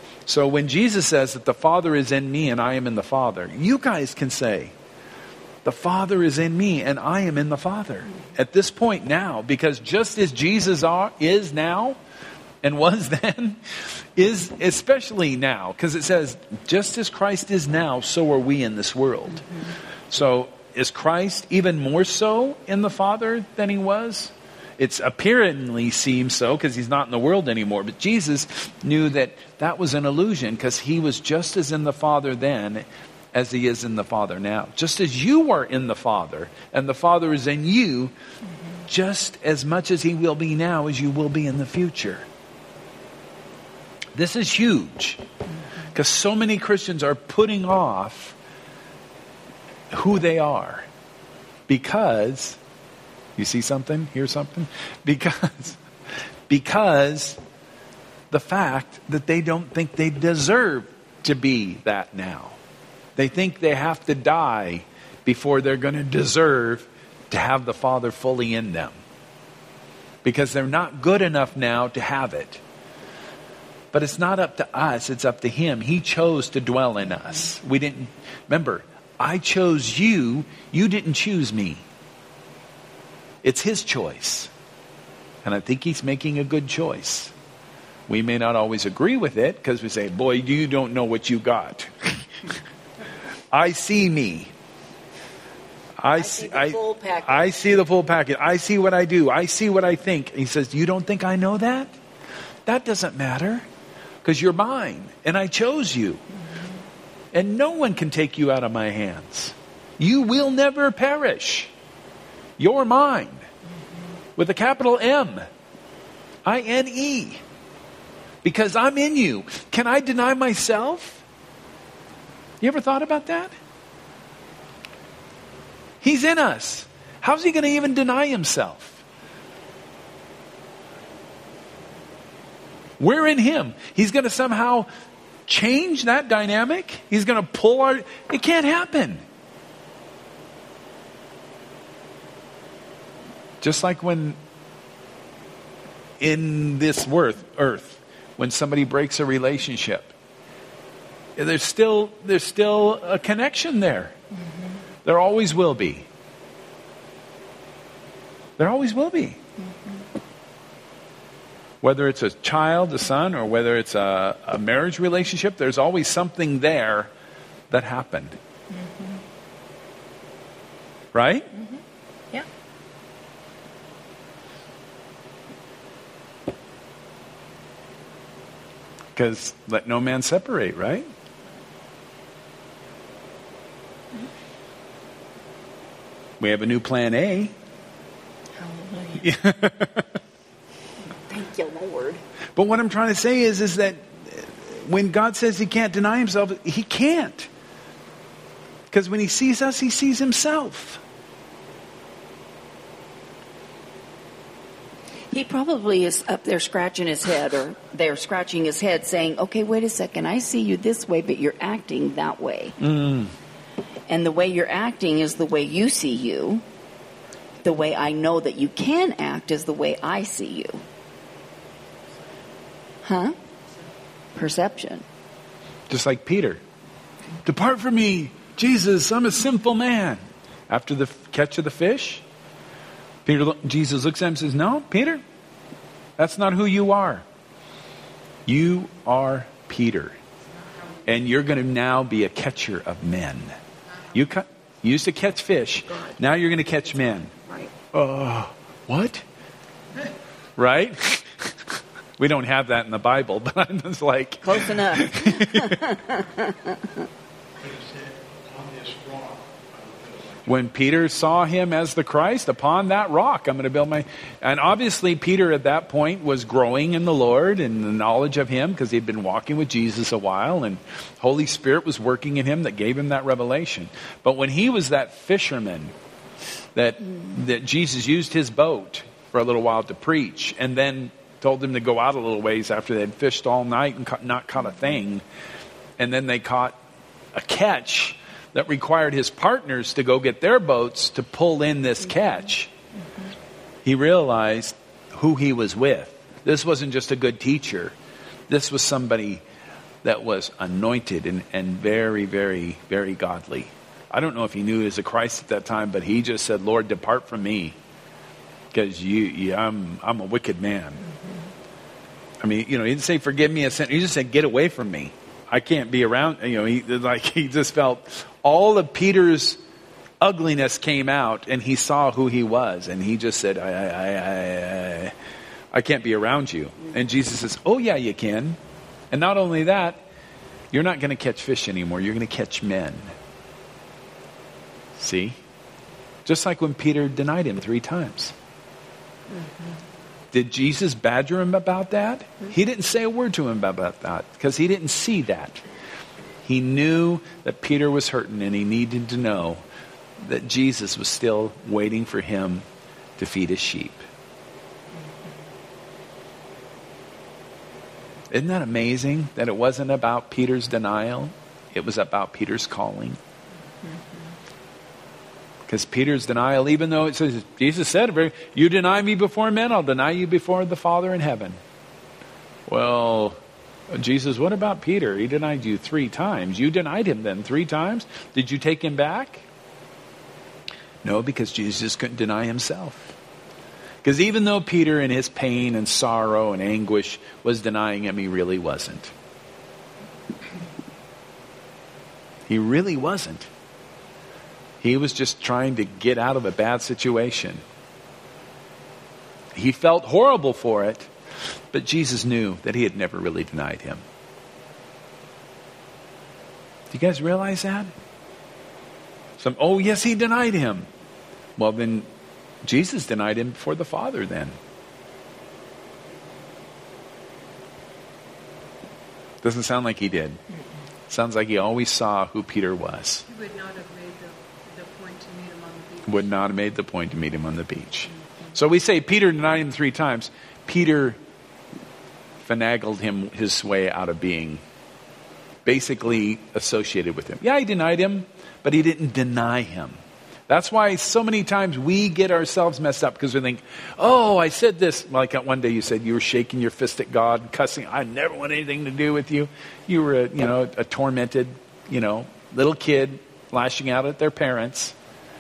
So when Jesus says that the Father is in me and I am in the Father, you guys can say, the Father is in me and I am in the Father. At this point now, because just as Jesus are, is now and was then, is especially now, because it says, just as Christ is now, so are we in this world. Mm-hmm. So is Christ even more so in the Father than he was? It's apparently seems so because he's not in the world anymore. But Jesus knew that that was an illusion because he was just as in the Father then as he is in the Father now. Just as you are in the Father and the Father is in you, just as much as he will be now as you will be in the future. This is huge because so many Christians are putting off who they are because, you see something, hear something? Because, because the fact that they don't think they deserve to be that now. They think they have to die before they're going to deserve to have the Father fully in them. Because they're not good enough now to have it. But it's not up to us, it's up to him. He chose to dwell in us. We didn't, remember, I chose you, you didn't choose me. It's his choice. And I think he's making a good choice. We may not always agree with it because we say, boy, you don't know what you got. I see me. I, I see the I, full package. I see the full package. I see what I do. I see what I think. And he says, you don't think I know that? That doesn't matter because you're mine and I chose you. And no one can take you out of my hands. You will never perish. You're mine. With a capital M. I N E. Because I'm in you. Can I deny myself? You ever thought about that? He's in us. How's he going to even deny himself? We're in him. He's going to somehow change that dynamic. He's going to pull our... It can't happen. Just like when in this earth, when somebody breaks a relationship, there's still there's still a connection there. Mm-hmm. There always will be. There always will be. Mm-hmm. Whether it's a child, a son, or whether it's a, a marriage relationship, there's always something there that happened. Mm-hmm. Right? Mm-hmm. Yeah. Because let no man separate, right? We have a new plan A. Hallelujah. Thank you, Lord. But what I'm trying to say is, is that when God says he can't deny himself, he can't. Because when he sees us, he sees himself. He probably is up there scratching his head, or they're scratching his head saying, okay, wait a second, I see you this way, but you're acting that way. Mm. And the way you're acting is the way you see you. The way I know that you can act is the way I see you. Huh? Perception. Just like Peter. Depart from me, Jesus, I'm a sinful man. After the catch of the fish, Peter, Jesus looks at him and says, no, Peter, that's not who you are. You are Peter. And you're going to now be a catcher of men. You, ca- you used to catch fish. Now you're going to catch men. Right. Oh, what? Right? We don't have that in the Bible, but I'm just like... Close enough. But he said, upon this rock, I will build my church. When Peter saw him as the Christ, upon that rock I'm going to build my... And obviously Peter at that point was growing in the Lord and the knowledge of him because he'd been walking with Jesus a while, and Holy Spirit was working in him that gave him that revelation. But when he was that fisherman that that Jesus used his boat for a little while to preach, and then told them to go out a little ways after they'd fished all night and caught, not caught a thing, and then they caught a catch that required his partners to go get their boats to pull in this catch. He realized who he was with. This wasn't just a good teacher. This was somebody that was anointed and, and very, very, very godly. I don't know if he knew he was a Christ at that time, but he just said, Lord, depart from me, because you, you, I'm, I'm a wicked man. I mean, you know, he didn't say, forgive me a sin. He just said, get away from me. I can't be around. You know, he like he just felt all of Peter's ugliness came out, and he saw who he was, and he just said, I, I, I, I, I can't be around you. And Jesus says, oh yeah, you can. And not only that, you're not going to catch fish anymore. You're going to catch men. See? Just like when Peter denied him three times. Mm-hmm. Did Jesus badger him about that? He didn't say a word to him about that because he didn't see that. He knew that Peter was hurting, and he needed to know that Jesus was still waiting for him to feed his sheep. Isn't that amazing that it wasn't about Peter's denial? It was about Peter's calling. Because Peter's denial, even though it says, Jesus said, you deny me before men, I'll deny you before the Father in heaven. Well, Jesus, what about Peter? He denied you three times. You denied him then three times? Did you take him back? No, because Jesus couldn't deny himself. Because even though Peter in his pain and sorrow and anguish was denying him, he really wasn't. He really wasn't. He was just trying to get out of a bad situation. He felt horrible for it, but Jesus knew that he had never really denied him. Do you guys realize that? Some, oh yes, he denied him. Well then, Jesus denied him before the Father then. Doesn't sound like he did. Sounds like he always saw who Peter was. He would not have made the, the point to meet him on the beach. Would not have made the point to meet him on the beach. So we say Peter denied him three times. Peter finagled him his way out of being basically associated with him. Yeah, he denied him, but he didn't deny him. That's why so many times we get ourselves messed up, because we think, oh, I said this. Like one day you said you were shaking your fist at God, cussing, I never want anything to do with you. You were, a, you know, a tormented, you know, little kid lashing out at their parents.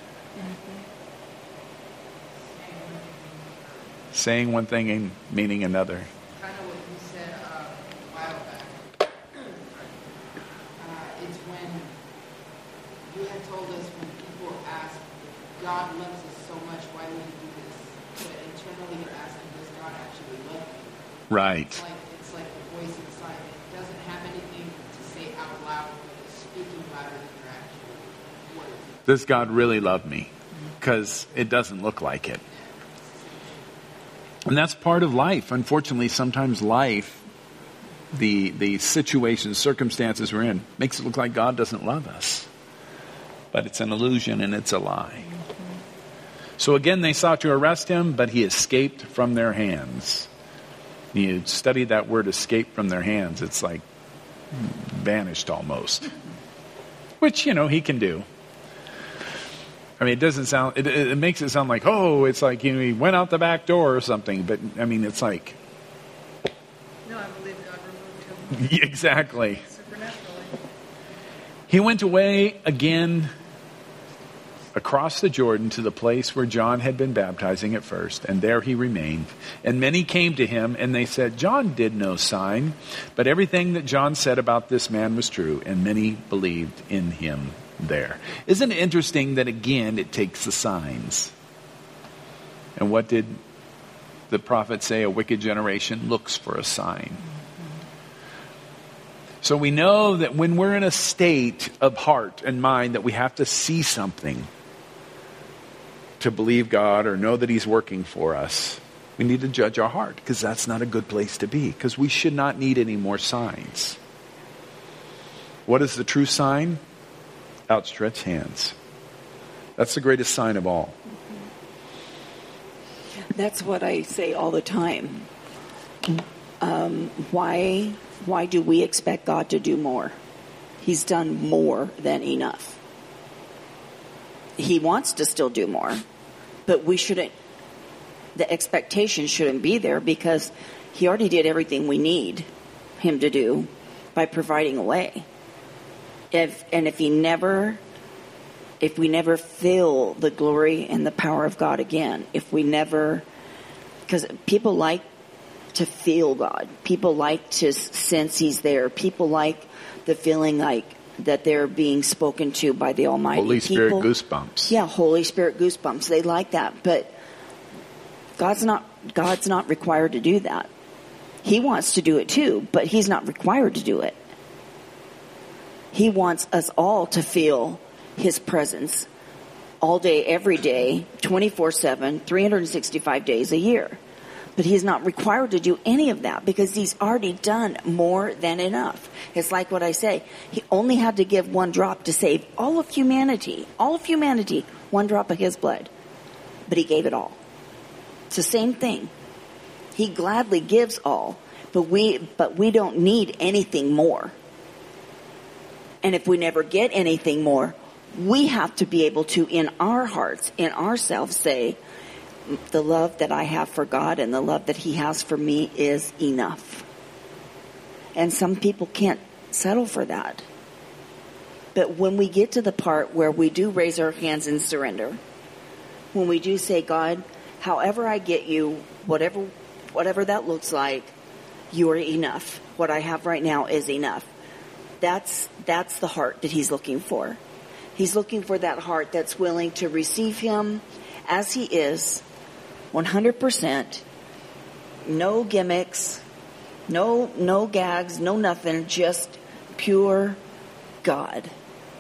Saying one thing and meaning another. Kind of what you said uh, a while back. Uh, it's when you had told us when people ask, God loves us so much, why would he do this? But internally you're asking, does God actually love you? Right. It's like, it's like the voice inside. It doesn't have anything to say out loud, but it's speaking louder than your actual words. Does God really love me? Because it doesn't look like it. And that's part of life. Unfortunately, sometimes life, the the situations, circumstances we're in, makes it look like God doesn't love us. But it's an illusion and it's a lie. So again, they sought to arrest him, but he escaped from their hands. You study that word escape from their hands. It's like vanished almost. Which, you know, he can do. I mean, it doesn't sound, it, it makes it sound like, oh, it's like, you know, he went out the back door or something. But, I mean, it's like. No, I believe God removed him. Exactly. Supernaturally. He went away again across the Jordan to the place where John had been baptizing at first, and there he remained. And many came to him, and they said, John did no sign, but everything that John said about this man was true, and many believed in him there. Isn't it interesting that, again, it takes the signs? And what did the prophet say? A wicked generation looks for a sign. So we know that when we're in a state of heart and mind that we have to see something to believe God or know that he's working for us, we need to judge our heart, because that's not a good place to be, because we should not need any more signs. What is the true sign? Outstretched hands. That's the greatest sign of all. That's what I say all the time. Um, why, why do we expect God to do more? He's done more than enough. He wants to still do more, but we shouldn't, the expectation shouldn't be there, because he already did everything we need him to do by providing a way. If, and if he never, if we never feel the glory and the power of God again, if we never, because people like to feel God. People like to sense he's there. People like the feeling like that they're being spoken to by the Almighty. Holy Spirit People, goosebumps. Yeah, Holy Spirit goosebumps. They like that, but God's not God's not required to do that. He wants to do it too, but he's not required to do it. He wants us all to feel his presence all day, every day, twenty-four seven, three hundred sixty-five days a year. But he's not required to do any of that, because he's already done more than enough. It's like what I say. He only had to give one drop to save all of humanity. All of humanity. One drop of his blood. But he gave it all. It's the same thing. He gladly gives all. But we, but we don't need anything more. And if we never get anything more, we have to be able to, in our hearts, in ourselves, say, the love that I have for God and the love that he has for me is enough. And some people can't settle for that. But when we get to the part where we do raise our hands in surrender, when we do say, God, however I get you, whatever whatever that looks like, you are enough. What I have right now is enough. That's that's the heart that he's looking for. He's looking for that heart that's willing to receive him as he is, one hundred percent, no gimmicks, no no gags, no nothing, just pure God.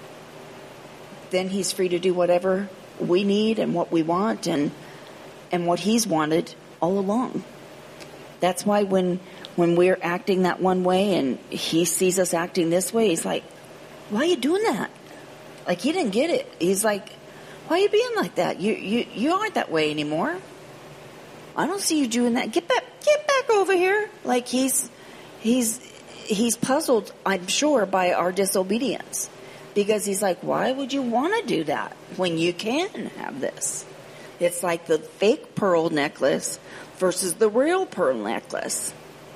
Then he's free to do whatever we need and what we want and and what he's wanted all along. That's why when when we're acting that one way and he sees us acting this way, he's like, why are you doing that? Like, he didn't get it. He's like, why are you being like that? You you you aren't that way anymore. I don't see you doing that. Get back, get back over here. Like he's, he's, he's puzzled, I'm sure, by our disobedience, because he's like, why would you want to do that when you can have this? It's like the fake pearl necklace versus the real pearl necklace.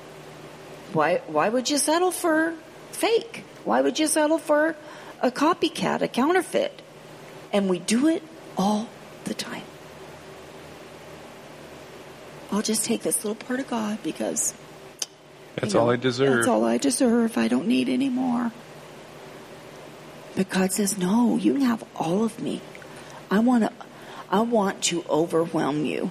Why, why would you settle for fake? Why would you settle for a copycat, a counterfeit? And we do it all the time. I'll just take this little part of God because that's you know, all I deserve. That's all I deserve. I don't need any more. But God says, no, you can have all of me. I want to, I want to overwhelm you.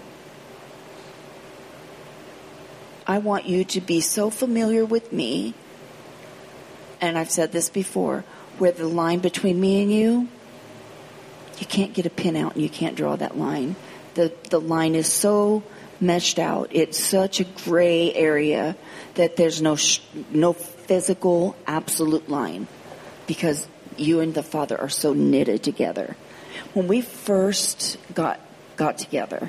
I want you to be so familiar with me. And I've said this before, where the line between me and you, you can't get a pin out and you can't draw that line. The, the line is so meshed out. It's such a gray area that there's no sh- no physical absolute line, because you and the Father are so knitted together. When we first got got together.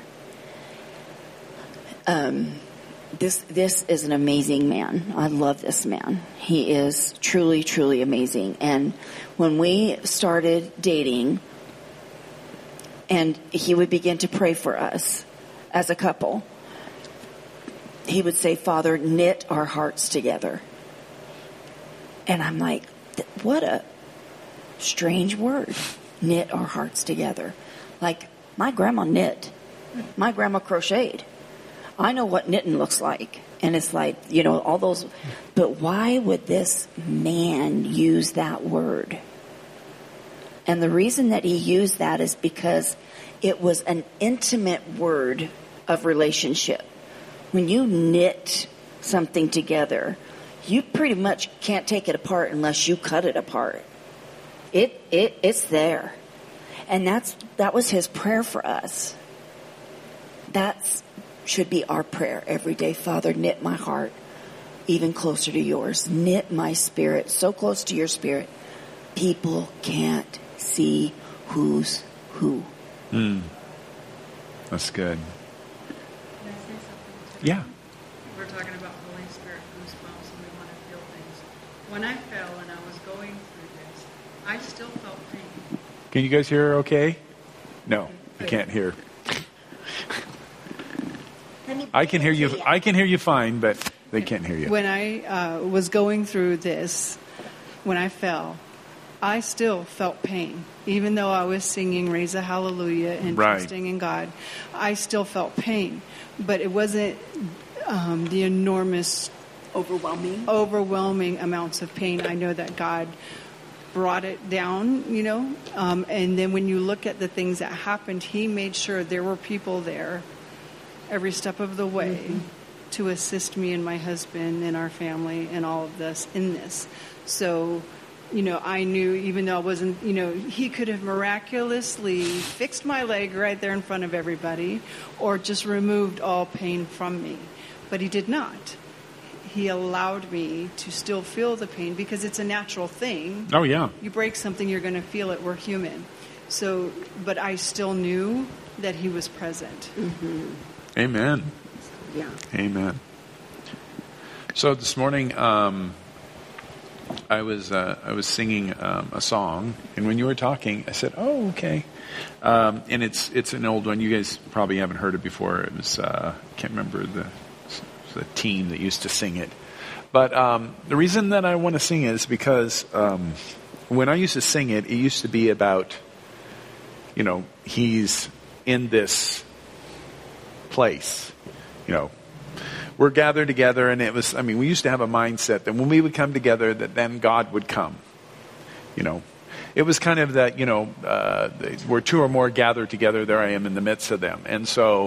Um, this this is an amazing man. I love this man. He is truly, truly amazing. And when we started dating, and he would begin to pray for us as a couple, he would say, Father, knit our hearts together. And I'm like, what a strange word, knit our hearts together. Like, my grandma knit. My grandma crocheted. I know what knitting looks like. And it's like, you know, all those. But why would this man use that word? And the reason that he used that is because it was an intimate word of relationship. When you knit something together, you pretty much can't take it apart unless you cut it apart. It it it's there. And that's that was his prayer for us. That should be our prayer every day. Father, knit my heart even closer to yours. Knit my spirit so close to your spirit, people can't see who's who. Mm. That's good. Can I say something? Yeah. We're talking about Holy Spirit goosebumps, and we want to feel things. When I fell and I was going through this, I still felt pain. Can you guys hear her okay? No, I can't hear. I can hear you. I can hear you fine, but they can't hear you. When I uh, was going through this, when I fell, I still felt pain. Even though I was singing Raise a Hallelujah and Right. trusting in God, I still felt pain. But it wasn't um, the enormous, Overwhelming. overwhelming amounts of pain. I know that God brought it down, you know. Um, and then when you look at the things that happened, He made sure there were people there every step of the way mm-hmm. to assist me and my husband and our family and all of this in this. So, you know, I knew, even though I wasn't, you know, He could have miraculously fixed my leg right there in front of everybody or just removed all pain from me. But He did not. He allowed me to still feel the pain because it's a natural thing. Oh, yeah. You break something, you're going to feel it. We're human. So, but I still knew that He was present. Mm-hmm. Amen. Yeah. Amen. So this morning, um, I was uh, I was singing um, a song, and when you were talking, I said, "Oh, okay." Um, and it's it's an old one. You guys probably haven't heard it before. It was uh, I can't remember the the team that used to sing it. But um, the reason that I want to sing it is because um, when I used to sing it, it used to be about, you know, he's in this place, you know. We're gathered together, and it was, I mean, we used to have a mindset that when we would come together, that then God would come, you know. It was kind of that, you know, uh, where two or more gathered together, there I am in the midst of them. And so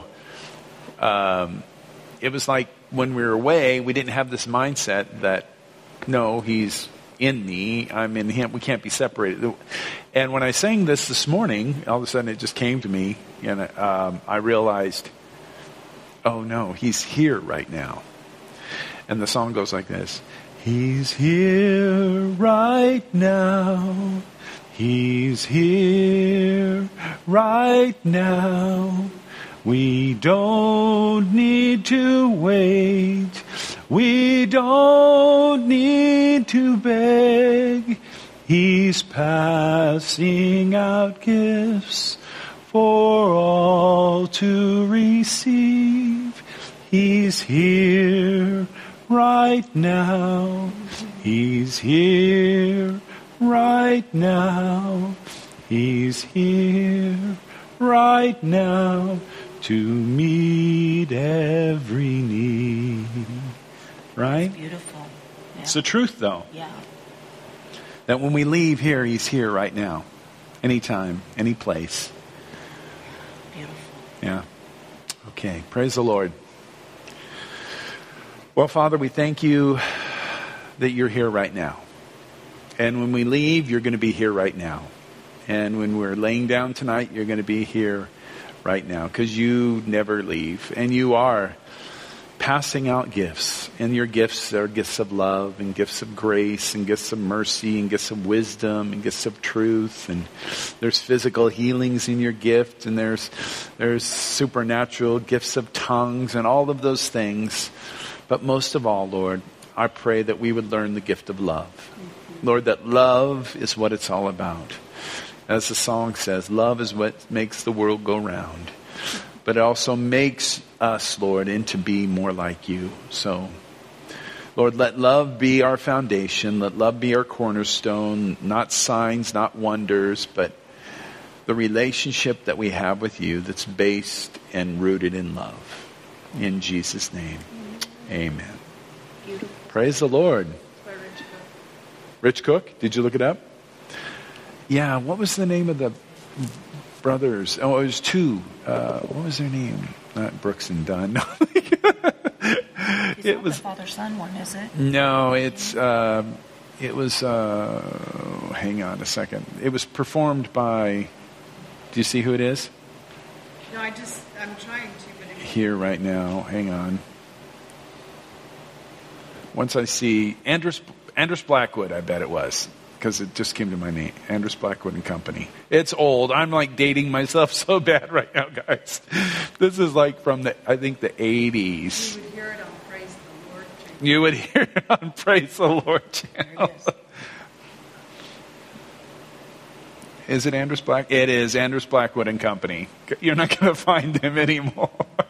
um, it was like when we were away, we didn't have this mindset that, no, he's in me, I'm in him, we can't be separated. And when I sang this this morning, all of a sudden it just came to me, and um, I realized, oh no, he's here right now. And the song goes like this. He's here right now. He's here right now. We don't need to wait. We don't need to beg. He's passing out gifts for all to receive. He's here right now. He's here right now. He's here right now to meet every need. Right? Beautiful. Yeah. It's the truth, though. Yeah. That when we leave here, he's here right now. Anytime, any place. Beautiful. Yeah. Okay. Praise the Lord. Well, Father, we thank you that you're here right now. And when we leave, you're going to be here right now. And when we're laying down tonight, you're going to be here right now because you never leave. And you are passing out gifts. And your gifts are gifts of love and gifts of grace and gifts of mercy and gifts of wisdom and gifts of truth. And there's physical healings in your gift, and there's there's supernatural gifts of tongues and all of those things. But most of all, Lord, I pray that we would learn the gift of love. Lord, that love is what it's all about. As the song says, love is what makes the world go round. But it also makes us, Lord, into be more like you. So, Lord, let love be our foundation. Let love be our cornerstone. Not signs, not wonders, but the relationship that we have with you that's based and rooted in love. In Jesus' name, amen. Beautiful. Praise the Lord. By Rich Cook. Rich Cook, did you look it up? Yeah, what was the name of the brothers? Oh, it was two. Uh, what was their name? Not Brooks and Dunn. No. It's it not was the father-son one, is it? no. It's uh, it was. Uh, hang on a second. It was performed by. Do you see who it is? No, I just, I'm trying to, but it Here right now. Hang on. Once I see Andrus Andrus Blackwood, I bet it was. Because it just came to my name, Andrus Blackwood and Company. It's old. I'm like dating myself so bad right now, guys. This is like from the, I think the eighties. you would hear it on Praise the Lord channel. You would hear it on Praise the Lord channel. Is it Andrus Black? It is Andrus Blackwood and Company. You're not going to find them anymore.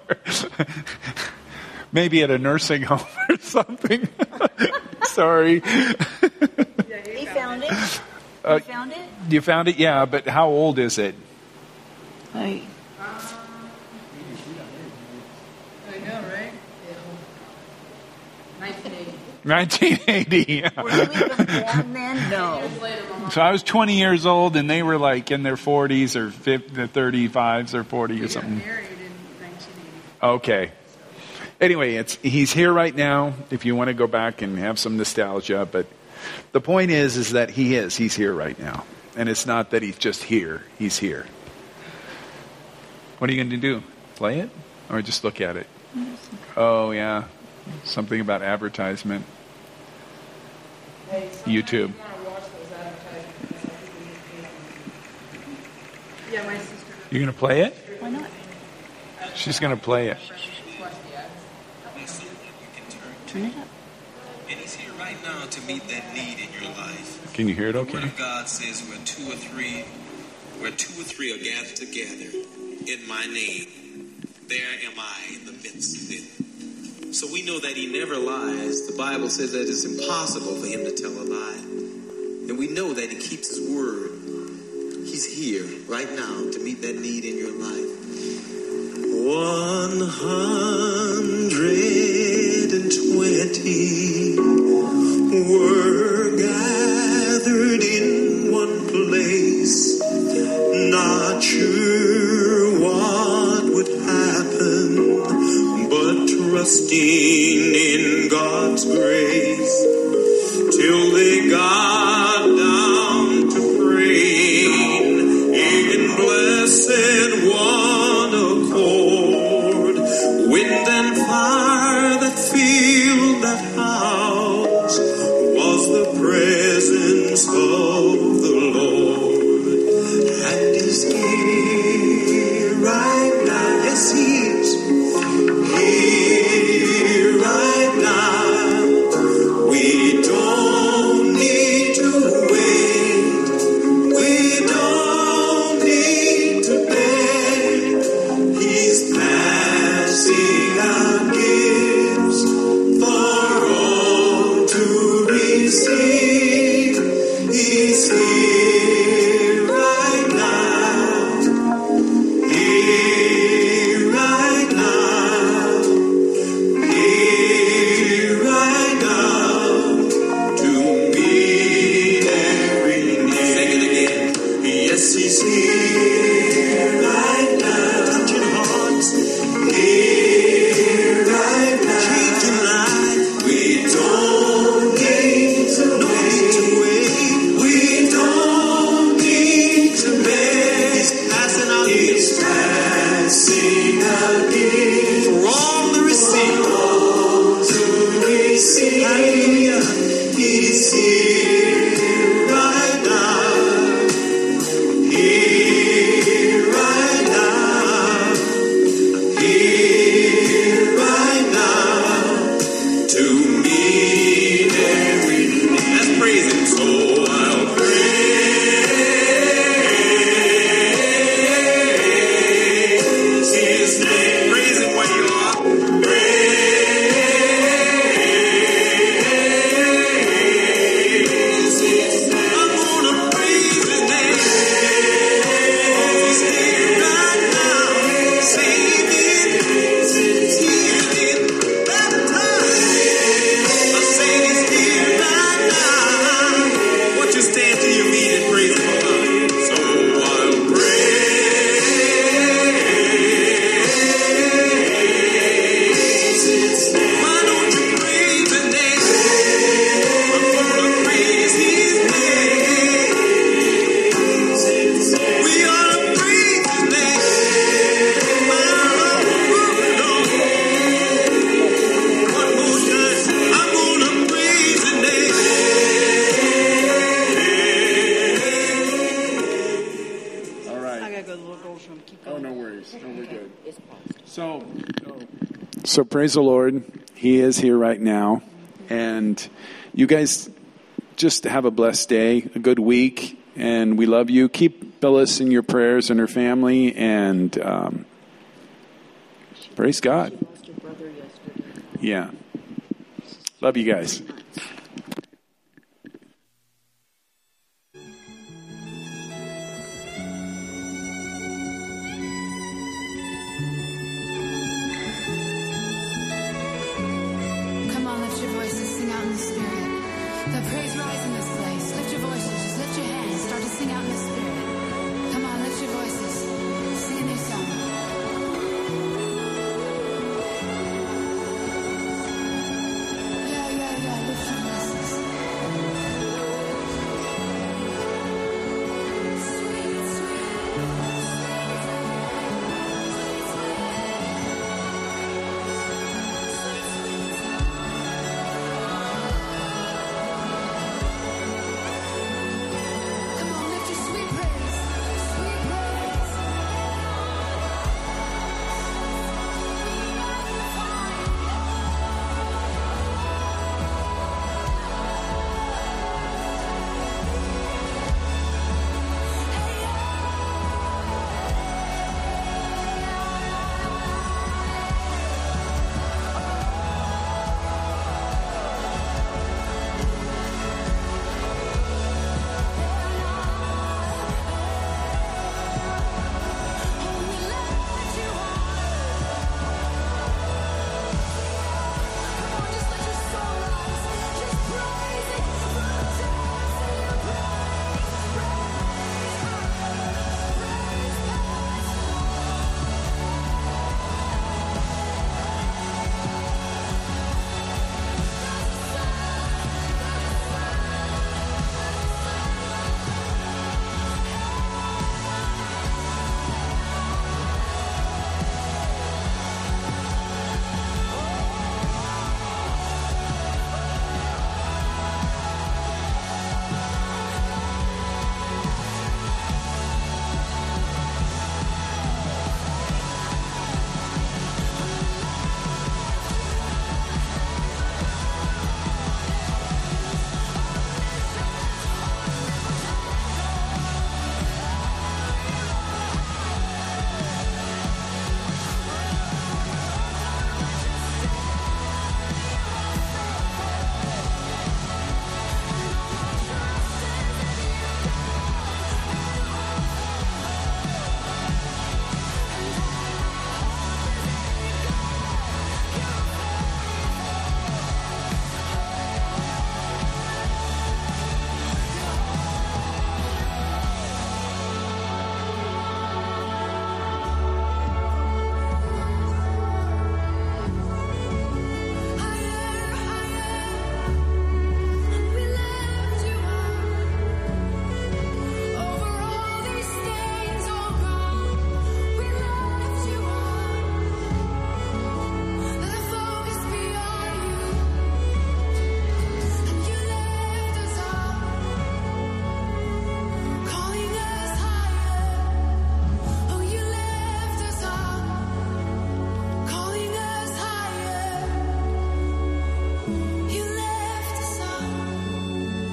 Maybe at a nursing home or something. Sorry. Yeah, he, He found found it. Uh, You found it? You found it? Yeah, but how old is it? I, I know, right? nineteen eighty. nineteen eighty. were you even born then? No. Years later, my mom So I was twenty years old, and they were like in their forties or fifty, thirty-fives or forty or We got something. married in nineteen eighty. Okay. Anyway, it's he's here right now. If you want to go back and have some nostalgia, but the point is, is that he is. He's here right now, and it's not that he's just here. He's here. What are you going to do? Play it, or just look at it? Oh yeah, something about advertisement. Hey, sometimes YouTube. You want to watch those advertisements. I think we need Yeah, my sister. You're going to play it? Why not? She's going to play it. to watch the ads. Turn it up. And he's here right now to meet that need in your life. Can you hear it The Word okay? of God says where two or three, where two or three are gathered together in my name, there am I in the midst of them. So we know that he never lies. The Bible says that it's impossible for him to tell a lie. And we know that he keeps his word. He's here right now to meet that need in your life. One hundred and twenty were gathered in one place, not sure what would happen, but trusting in God's grace, till they got down to praying in blessed one accord. Wind and fire that filled that house was the presence of the Lord. And he's here right now. Yes, he is here right now. We don't need to wait. We don't need to beg. He's passing out gifts for all so praise the Lord. He is here right now. And you guys just have a blessed day, a good week. And we love you. Keep Phyllis in your prayers and her family. And um, praise God. She lost her brother yesterday. Yeah. Love you guys. Come on, lift your voices, sing out in the Spirit. The praise rise in the